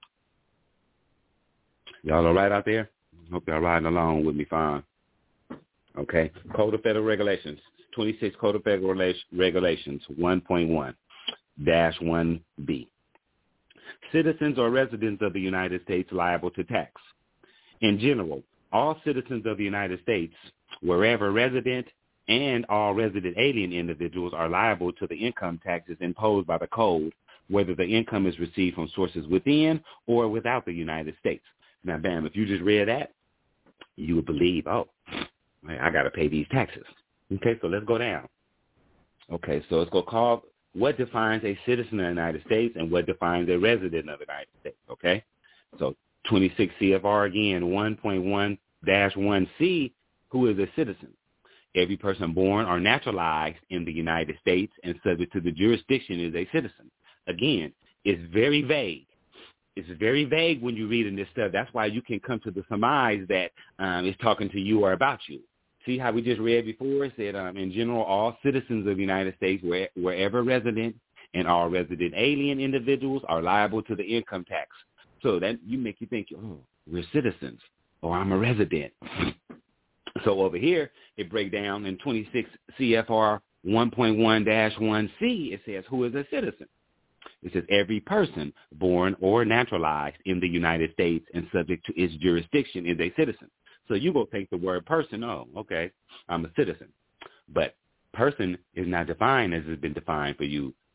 Y'all all right out there? Hope y'all riding along with me fine. Okay. Code of Federal Regulations, twenty-six Code of Federal Regulations, one point one dash one B. Citizens or residents of the United States liable to tax. In general, all citizens of the United States, wherever resident, and all resident alien individuals are liable to the income taxes imposed by the code, whether the income is received from sources within or without the United States. Now, bam, if you just read that, you would believe, oh, I got to pay these taxes. Okay, so let's go down. Okay, so let's go call what defines a citizen of the United States and what defines a resident of the United States, okay? So twenty-six C F R again, one point one dash one C, who is a citizen? Every person born or naturalized in the United States and subject to the jurisdiction is a citizen. Again, it's very vague. It's very vague when you're reading this stuff. That's why you can come to the surmise that um, it's talking to you or about you. See how we just read before? It said, um, in general, all citizens of the United States, where, wherever resident, and all resident alien individuals are liable to the income tax. So that you make you think, oh, we're citizens, or I'm a resident. So over here, it breaks down in twenty-six C F R one point one dash one C, it says, who is a citizen? It says every person born or naturalized in the United States and subject to its jurisdiction is a citizen. So you go take the word person, oh, okay, I'm a citizen. But person is not defined as it's been defined for you.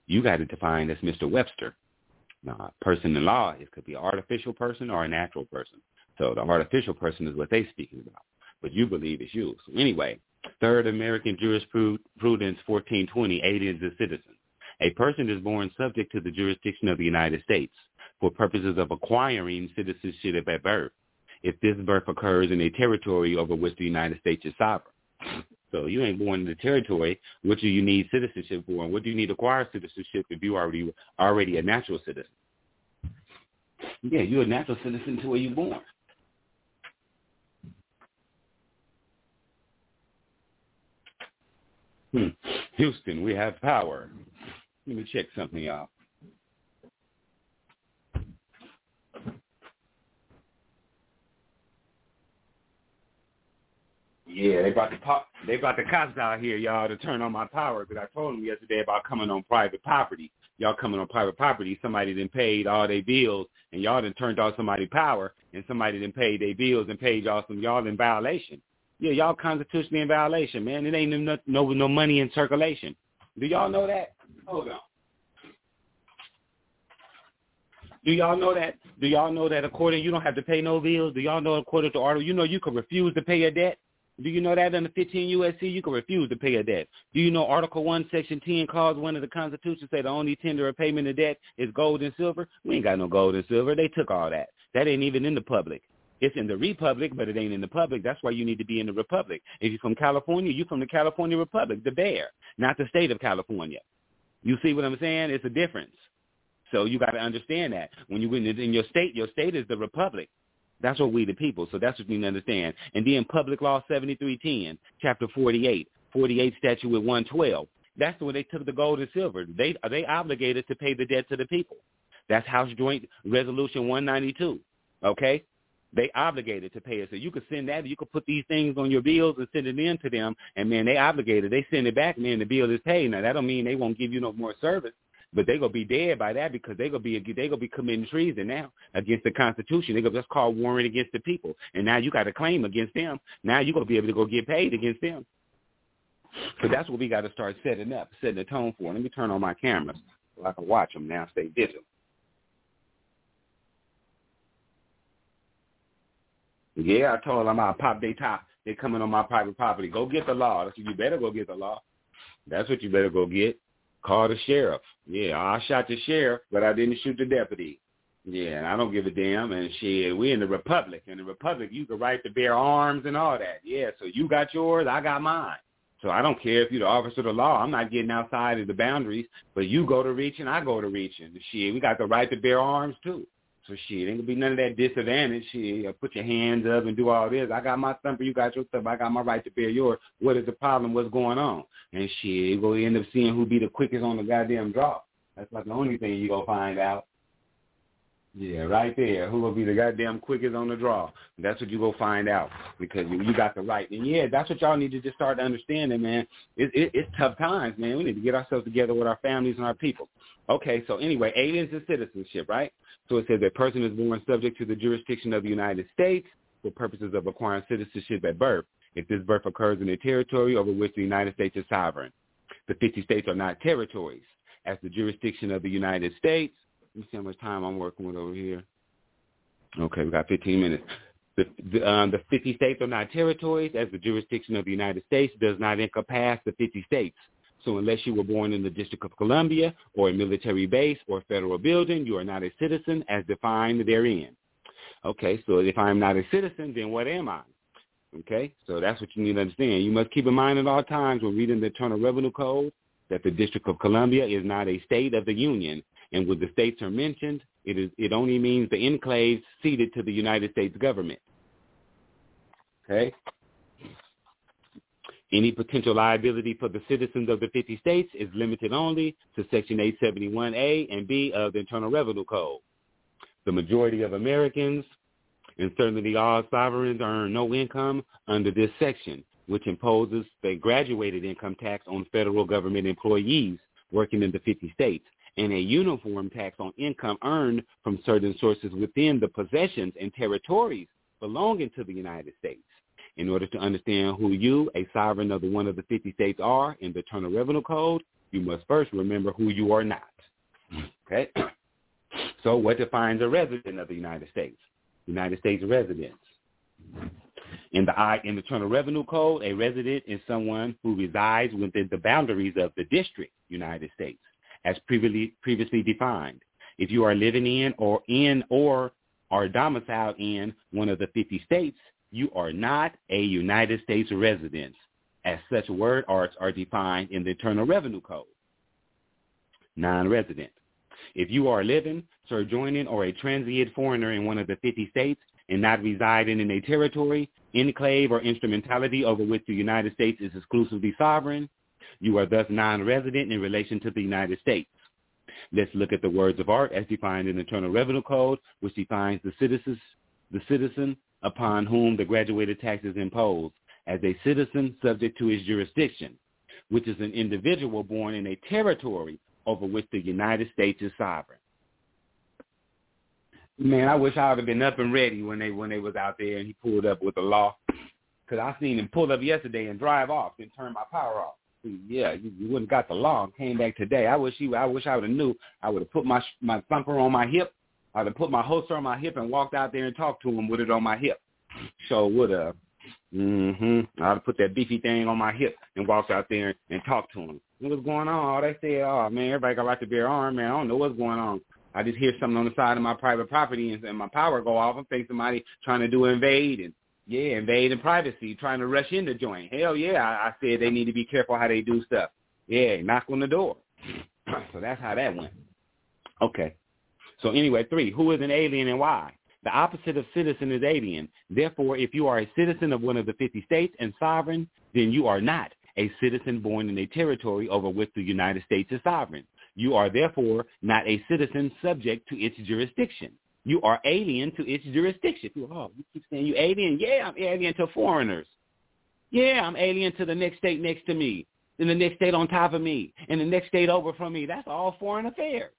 You got it defined as Mister Webster. Now, a person in law, it could be an artificial person or a natural person. So the artificial person is what they're speaking about, but you believe it's you. So anyway, Third American Jurisprudence fourteen twenty, aliens as citizens. A person is born subject to the jurisdiction of the United States for purposes of acquiring citizenship at birth, if this birth occurs in a territory over which the United States is sovereign. So you ain't born in the territory. What do you need citizenship for? And what do you need to acquire citizenship if you already already a natural citizen? Yeah, you're a natural citizen to where you're born. Hmm. Houston, we have power. Let me check something out. Yeah, they brought the pop, they brought the cops out here, y'all, to turn on my power because I told them yesterday about coming on private property. Y'all coming on private property, somebody done paid all their bills, and y'all done turned off somebody's power, and somebody done paid their bills and paid y'all some y'all in violation. Yeah, y'all constitutionally in violation, man. It ain't no, no no money in circulation. Do y'all know that? Hold on. Do y'all know that? Do y'all know that according, you don't have to pay no bills? Do y'all know according to article, you know you can refuse to pay a debt? Do you know that under fifteen U S C you can refuse to pay a debt? Do you know Article one, Section ten, Clause one of the Constitution say the only tender of payment of debt is gold and silver? We ain't got no gold and silver. They took all that. That ain't even in the public. It's in the Republic, but it ain't in the public. That's why you need to be in the Republic. If you're from California, you're from the California Republic, the bear, not the state of California. You see what I'm saying? It's a difference. So you got to understand that. When you in your state, your state is the Republic. That's what we the people. So that's what you need to understand. And then Public Law seventy-three ten, Chapter forty-eight, forty-eight statute with one twelve. That's when they took the gold and silver. They are they obligated to pay the debt to the people. That's House Joint Resolution one ninety-two. Okay? They obligated to pay it. So you could send that. You could put these things on your bills and send it in to them. And, man, they obligated. They send it back, man, the bill is paid. Now, that don't mean they won't give you no more service. But they're going to be dead by that because they're going to be they gonna be committing treason now against the Constitution. They're going to just call warrant against the people. And now you got a claim against them. Now you're going to be able to go get paid against them. So that's what we got to start setting up, setting the tone for. Let me turn on my cameras so I can watch them now, stay digital. Yeah, I told them I'll pop they top. They're coming on my private property. Go get the law. That's what you better go get the law. That's what you better go get. Call the sheriff. Yeah, I shot the sheriff, but I didn't shoot the deputy. Yeah, and I don't give a damn. And shit, we in the Republic. In the Republic, you can right to bear arms and all that. Yeah, so you got yours, I got mine. So I don't care if you're the officer of the law. I'm not getting outside of the boundaries. But you go to reaching, I go to reaching. Shit, we got the right to bear arms, too. So shit, ain't gonna be none of that disadvantage. Shit, put your hands up and do all this. I got my thumper, you got your thumper. I got my right to bear yours. What is the problem? What's going on? And shit, you gonna end up seeing who be the quickest on the goddamn draw. That's like the only thing you gonna find out. Yeah, right there. Who will be the goddamn quickest on the draw? That's what you go find out because you, you got the right. And yeah, that's what y'all need to just start understanding, man. It, it, it's tough times, man. We need to get ourselves together with our families and our people. Okay, so anyway, aliens and citizenship, right? So it says a person is born subject to the jurisdiction of the United States for purposes of acquiring citizenship at birth, if this birth occurs in a territory over which the United States is sovereign. The fifty states are not territories. As the jurisdiction of the United States, let me see how much time I'm working with over here. Okay, we got fifteen minutes. The, the, um, the fifty states are not territories, as the jurisdiction of the United States does not encompass the fifty states. So unless you were born in the District of Columbia or a military base or a federal building, you are not a citizen as defined therein. Okay, so if I'm not a citizen, then what am I? Okay, so that's what you need to understand. You must keep in mind at all times when reading the Internal Revenue Code that the District of Columbia is not a state of the Union. And when the states are mentioned, it is it only means the enclaves ceded to the United States government. Okay? Any potential liability for the citizens of the fifty states is limited only to Section eight seventy-one A and B of the Internal Revenue Code. The majority of Americans, and certainly all sovereigns, earn no income under this section, which imposes a graduated income tax on federal government employees working in the fifty states, and a uniform tax on income earned from certain sources within the possessions and territories belonging to the United States. In order to understand who you, a sovereign of the one of the fifty states, are in the Internal Revenue Code, you must first remember who you are not. Okay? So what defines a resident of the United States? United States residents. In the I, in the Internal Revenue Code, a resident is someone who resides within the boundaries of the district, United States, as previously previously defined. If you are living in or in or are domiciled in one of the fifty states, you are not a United States resident, as such word arts are defined in the Internal Revenue Code. Non-resident. If you are living, sojourning, or a transient foreigner in one of the fifty states and not residing in a territory, enclave, or instrumentality over which the United States is exclusively sovereign, you are thus non-resident in relation to the United States. Let's look at the words of art as defined in the Internal Revenue Code, which defines the citizens, the citizen upon whom the graduated tax is imposed as a citizen subject to his jurisdiction, which is an individual born in a territory over which the United States is sovereign. Man, I wish I would have been up and ready when they when they was out there and he pulled up with the law, because I seen him pull up yesterday and drive off and turn my power off. Yeah, you, you wouldn't got the law and came back today. I wish he, I wish I would have knew. I would have put my my thumper on my hip. I would have put my holster on my hip and walked out there and talked to him with it on my hip. So would have. Mm-hmm. I would have put that beefy thing on my hip and walked out there and talked to him. What's going on? Oh, they said, oh, man, everybody got right to bear arms, man. I don't know what's going on. I just hear something on the side of my private property and, and my power go off. I'm thinking somebody trying to do invade and, yeah, invade in privacy, trying to rush in the joint. Hell, yeah, I, I said they need to be careful how they do stuff. Yeah, knock on the door. So that's how that went. Okay. So anyway, three, who is an alien and why? The opposite of citizen is alien. Therefore, if you are a citizen of one of the fifty states and sovereign, then you are not a citizen born in a territory over which the United States is sovereign. You are therefore not a citizen subject to its jurisdiction. You are alien to its jurisdiction. Oh, you keep saying you alien? Yeah, I'm alien to foreigners. Yeah, I'm alien to the next state next to me, and the next state on top of me, and the next state over from me. That's all foreign affairs.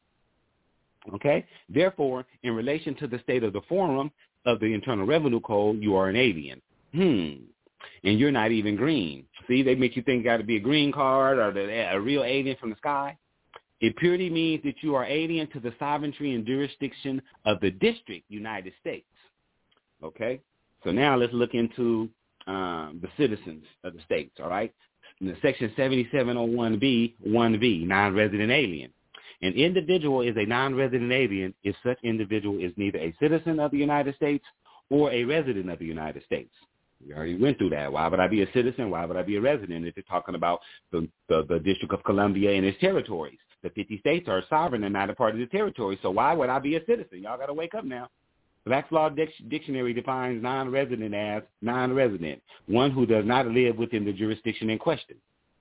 Okay? Therefore, in relation to the state of the forum of the Internal Revenue Code, you are an alien. Hmm. And you're not even green. See, they make you think you got to be a green card or the, a real alien from the sky. It purely means that you are alien to the sovereignty and jurisdiction of the district United States. Okay? So now let's look into um, the citizens of the states, all right? In the section seventy-seven oh one B, one B, non-resident alien. An individual is a non-resident alien if such individual is neither a citizen of the United States or a resident of the United States. We already went through that. Why would I be a citizen? Why would I be a resident if you're talking about the, the, the District of Columbia and its territories? The fifty states are sovereign and not a part of the territory, so why would I be a citizen? Y'all got to wake up now. Black's Law Dictionary defines non-resident as non-resident, one who does not live within the jurisdiction in question.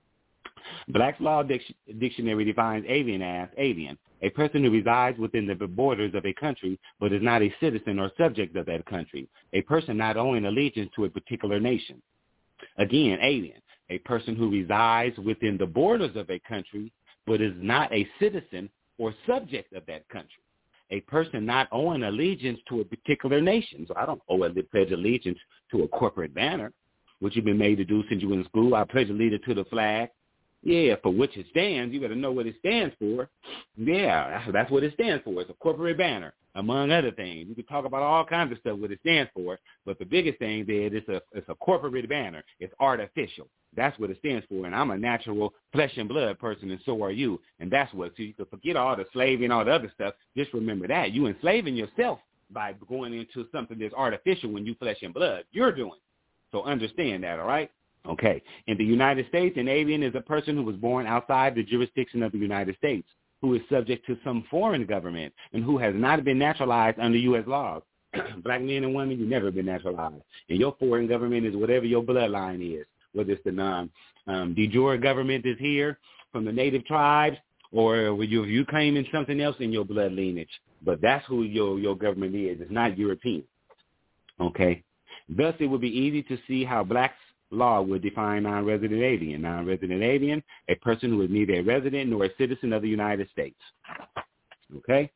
Black's Law Dic- Dictionary defines alien as alien, a person who resides within the borders of a country but is not a citizen or subject of that country, a person not owing allegiance to a particular nation. Again, alien, a person who resides within the borders of a country but is not a citizen or subject of that country, a person not owing allegiance to a particular nation. So I don't owe a pledge allegiance to a corporate banner, which you've been made to do since you were in school. I pledge allegiance to the flag. Yeah, for which it stands. You got to know what it stands for. Yeah, that's, that's what it stands for. It's a corporate banner, among other things. You can talk about all kinds of stuff what it stands for, but the biggest thing is it's a, it's a corporate banner. It's artificial. That's what it stands for, and I'm a natural flesh and blood person, and so are you, and that's what, so you can forget all the slavery and all the other stuff. Just remember that. You enslaving yourself by going into something that's artificial when you flesh and blood. You're doing. So understand that, all right? Okay. In the United States, an alien is a person who was born outside the jurisdiction of the United States, who is subject to some foreign government, and who has not been naturalized under U S laws. Black men and women, you've never been naturalized. And your foreign government is whatever your bloodline is, whether it's the non, um, de jure government that's here from the native tribes, or were you, you claiming something else in your blood lineage. But that's who your, your government is. It's not European. Okay. Thus, it would be easy to see how Black's law would define non-resident alien. Non-resident alien, a person who is neither a resident nor a citizen of the United States. Okay?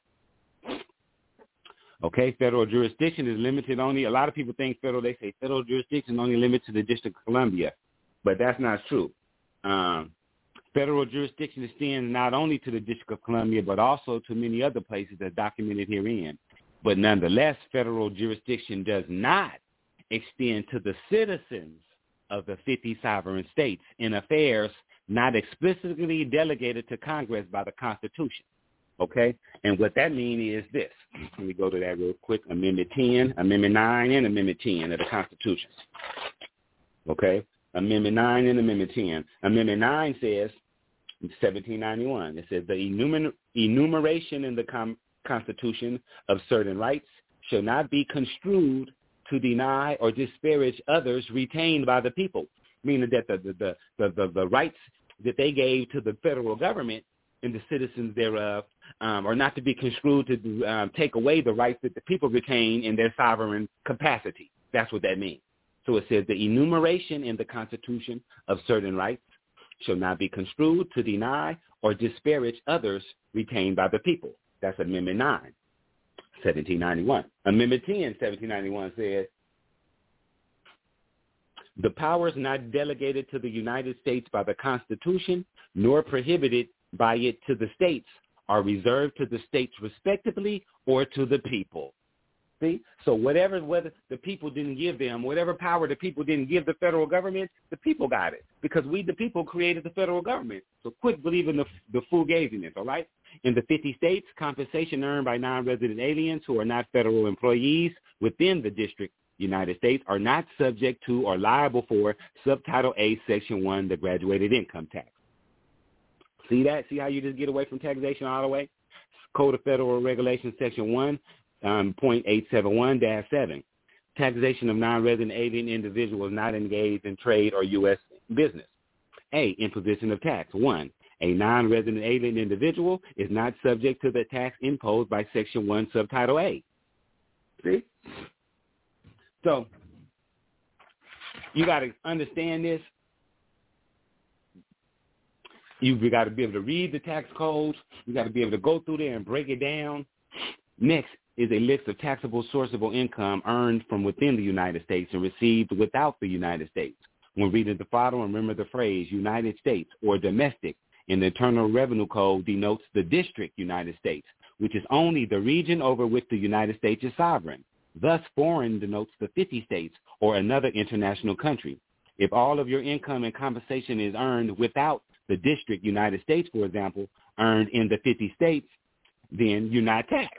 Okay, federal jurisdiction is limited only. A lot of people think federal, they say federal jurisdiction only limited to the District of Columbia, but that's not true. Um, Federal jurisdiction extends not only to the District of Columbia, but also to many other places as documented herein. But nonetheless, federal jurisdiction does not extend to the citizens of the fifty sovereign states in affairs not explicitly delegated to Congress by the Constitution. Okay? And what that means is this. Let me go to that real quick. Amendment ten, Amendment nine, and Amendment ten of the Constitution. Okay? Amendment nine and Amendment ten. Amendment nine says, in seventeen ninety-one, it says the enumer- enumeration in the com- Constitution of certain rights shall not be construed to deny or disparage others retained by the people, meaning that the, the, the, the, the, the rights that they gave to the federal government and the citizens thereof um, are not to be construed to um, take away the rights that the people retain in their sovereign capacity. That's what that means. So it says the enumeration in the Constitution of certain rights shall not be construed to deny or disparage others retained by the people. That's Amendment nine, seventeen ninety-one. Amendment ten, seventeen ninety-one says, the powers not delegated to the United States by the Constitution nor prohibited by it to the states are reserved to the states respectively or to the people. See? So whatever whether the people didn't give them, whatever power the people didn't give the federal government, the people got it because we, the people, created the federal government. So quit believing the, the fugaziness, all right? In the fifty states, compensation earned by non-resident aliens who are not federal employees within the district United States are not subject to or liable for Subtitle A, Section one, the graduated income tax. See that? See how you just get away from taxation all the way? Code of Federal Regulations, Section one, um, point eight seven one dash seven. Taxation of non-resident alien individuals not engaged in trade or U S business. A, imposition of tax. One, a non-resident alien individual is not subject to the tax imposed by Section one, Subtitle A. See? So you got to understand this. You've got to be able to read the tax codes. You got to be able to go through there and break it down. Next is a list of taxable sourceable income earned from within the United States and received without the United States. When reading the following, remember the phrase United States or domestic in the Internal Revenue Code denotes the district United States, which is only the region over which the United States is sovereign. Thus, foreign denotes the fifty states or another international country. If all of your income and compensation is earned without the district United States, for example, earned in the fifty states, then you're not taxed.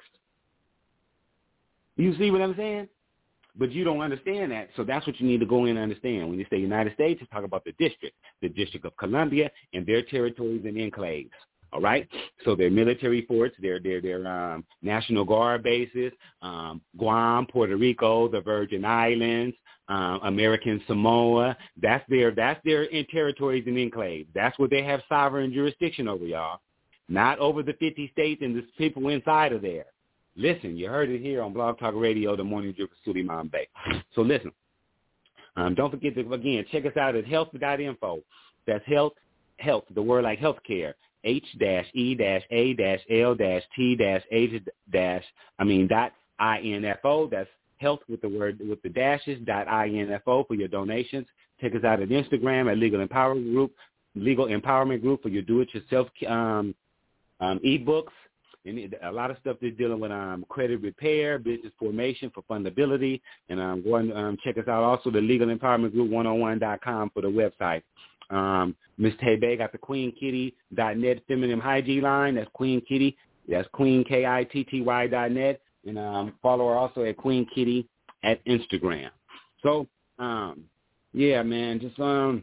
You see what I'm saying? But you don't understand that, so that's what you need to go in and understand. When you say United States, you talk about the district, the District of Columbia, and their territories and enclaves. All right, so their military forts, their their their um, National Guard bases, um, Guam, Puerto Rico, the Virgin Islands, um, American Samoa. That's their that's their in territories and enclaves. That's what they have sovereign jurisdiction over, y'all. Not over the fifty states and the people inside of there. Listen, you heard it here on Blog Talk Radio, the Morning Drip with Suleiman Bey. So listen, um, don't forget to again check us out at health dot info. That's health, health, the word like healthcare. H dash E dash A dash L dash T dash H dash I mean dot I N F O. That's health with the word with the dashes dot I N F O for your donations. Check us out at Instagram at Legal Empowerment Group, Legal Empowerment Group for your do-it-yourself um, um, ebooks. And a lot of stuff that's dealing with um, credit repair, business formation for fundability, and um, go and um, check us out also the Legal Empowerment Group one oh one dot com for the website. Um, Miss Tebe got the Queen Kitty dot net feminine hygiene line. That's Queen Kitty. That's Queen K I T T Y dot net. And um, follow her also at Queen Kitty at Instagram. So, um, yeah, man, just um,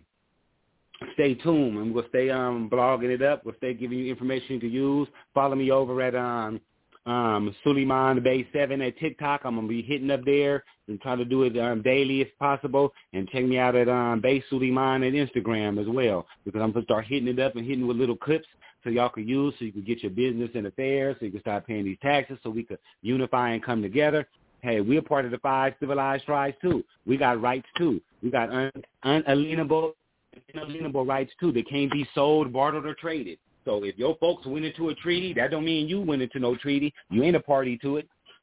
stay tuned. And we'll stay um, blogging it up. We'll stay giving you information you can use. Follow me over at um, um, Suleiman Bey seven at TikTok. I'm going to be hitting up there and try to do it um, daily if possible. And check me out at um, Bey Suleiman at Instagram as well, because I'm going to start hitting it up and hitting with little clips so y'all can use, so you can get your business and affairs, so you can start paying these taxes, so we could unify and come together. Hey, we're part of the five civilized tribes too. We got rights too. We got un- unalienable, unalienable rights too. They can't be sold, bartered, or traded. So if your folks went into a treaty, that don't mean you went into no treaty. You ain't a party to it.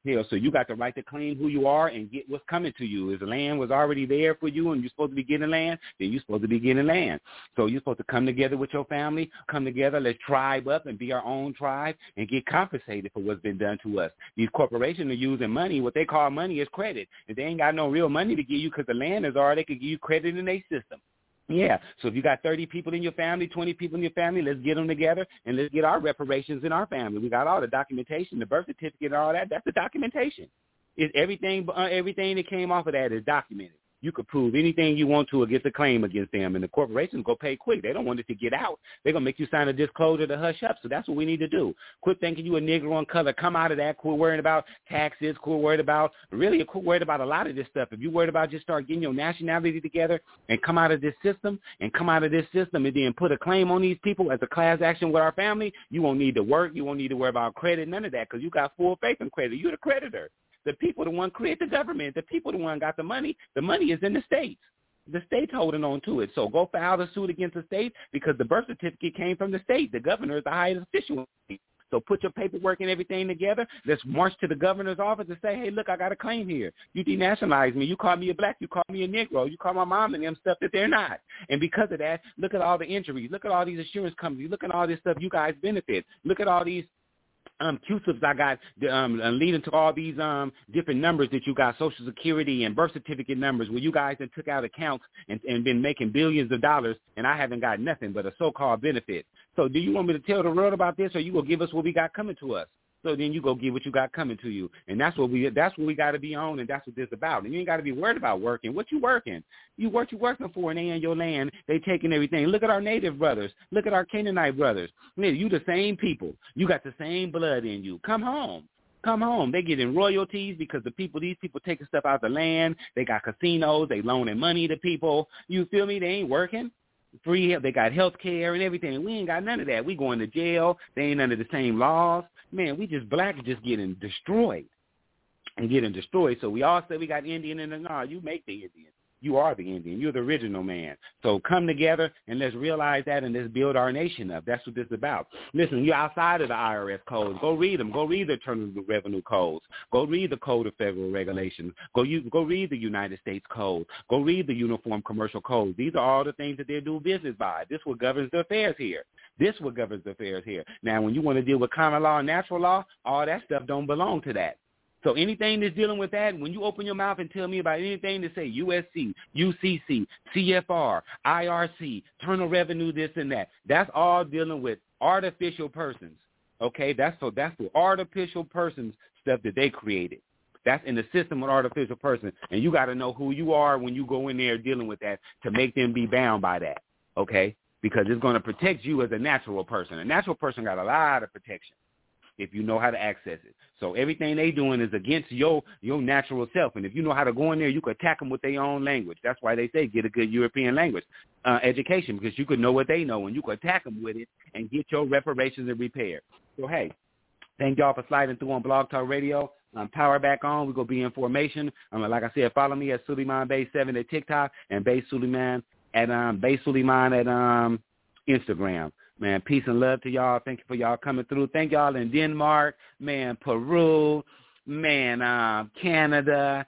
Hell, so you got the right to claim who you are and get what's coming to you. If the land was already there for you and you're supposed to be getting land, then you're supposed to be getting land. So you're supposed to come together with your family, come together, let's tribe up and be our own tribe and get compensated for what's been done to us. These corporations are using money. What they call money is credit. If they ain't got no real money to give you because the land is already, they could give you credit in their system. Yeah, so if you got thirty people in your family, twenty people in your family, let's get them together and let's get our reparations in our family. We got all the documentation, the birth certificate and all that. That's the documentation. It's everything, uh, everything that came off of that is documented. You could prove anything you want to against a claim against them, and the corporations go pay quick. They don't want it to get out. They're going to make you sign a disclosure to hush up, so that's what we need to do. Quit thinking you a Negro on color. Come out of that. Quit worrying about taxes. Quit worried about, really, quit worried about a lot of this stuff. If you're worried about just start getting your nationality together and come out of this system and come out of this system and then put a claim on these people as a class action with our family, you won't need to work. You won't need to worry about credit, none of that, because you got full faith in credit. You're the creditor. The people the one create the government. The people the one got the money. The money is in the states. The state's holding on to it. So go file the suit against the state because the birth certificate came from the state. The governor is the highest official. So put your paperwork and everything together. Let's march to the governor's office and say, hey, look, I got a claim here. You denationalized me. You call me a black. You call me a Negro. You call my mom and them stuff that they're not. And because of that, look at all the injuries. Look at all these insurance companies. Look at all this stuff you guys benefit. Look at all these Um, Q S I Ps I got um, leading to all these um, different numbers that you got, Social Security and birth certificate numbers, where you guys have took out accounts and, and been making billions of dollars, and I haven't got nothing but a so-called benefit. So do you want me to tell the world about this, or you will give us what we got coming to us? So then you go get what you got coming to you, and that's what we that's what we got to be on, and that's what this is about. And you ain't got to be worried about working. What you working? You what you working for, and they in your land. They taking everything. Look at our native brothers. Look at our Canaanite brothers. Man, you the same people. You got the same blood in you. Come home. Come home. They getting royalties because the people, these people taking stuff out of the land. They got casinos. They loaning money to people. You feel me? They ain't working. Free, they got health care and everything. We ain't got none of that. We going to jail. They ain't under the same laws. Man, we just black just getting destroyed and getting destroyed. So we all say we got Indian in the nah, you make the Indian. You are the Indian. You're the original man. So come together and let's realize that and let's build our nation up. That's what this is about. Listen, you're outside of the I R S codes. Go read them. Go read the Internal Revenue codes. Go read the Code of Federal Regulations. Go you, go read the United States Code. Go read the Uniform Commercial Code. These are all the things that they do business by. This is what governs the affairs here. This is what governs the affairs here. Now, when you want to deal with common law and natural law, all that stuff don't belong to that. So anything that's dealing with that, when you open your mouth and tell me about anything that say U S C, U C C, C F R, I R C, Internal Revenue, this and that, that's all dealing with artificial persons. Okay, that's so that's the artificial persons stuff that they created. That's in the system of artificial persons, and you got to know who you are when you go in there dealing with that to make them be bound by that. Okay, because it's going to protect you as a natural person. A natural person got a lot of protection if you know how to access it. So everything they doing is against your your natural self. And if you know how to go in there, you could attack them with their own language. That's why they say get a good European language uh, education, because you could know what they know and you could attack them with it and get your reparations and repair. So, hey, thank y'all for sliding through on Blog Talk Radio. Um, power back on. We're going to be in formation. Um, like I said, follow me at Suleiman Bay seven at TikTok and Bay Suleiman at um, Bay Suleiman at um, Instagram. Man, peace and love to y'all. Thank you for y'all coming through. Thank y'all in Denmark, man, Peru, man, uh, Canada,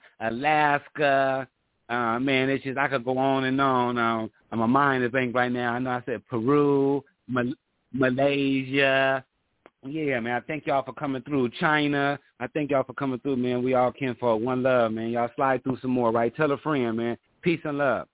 Alaska. Uh, man, it's just, I could go on and on. Um, my mind is blank right now. I know I said Peru, Mal- Malaysia. Yeah, man, I thank y'all for coming through. China, I thank y'all for coming through, man. We all kinfolk. One love, man. Y'all slide through some more, right? Tell a friend, man. Peace and love.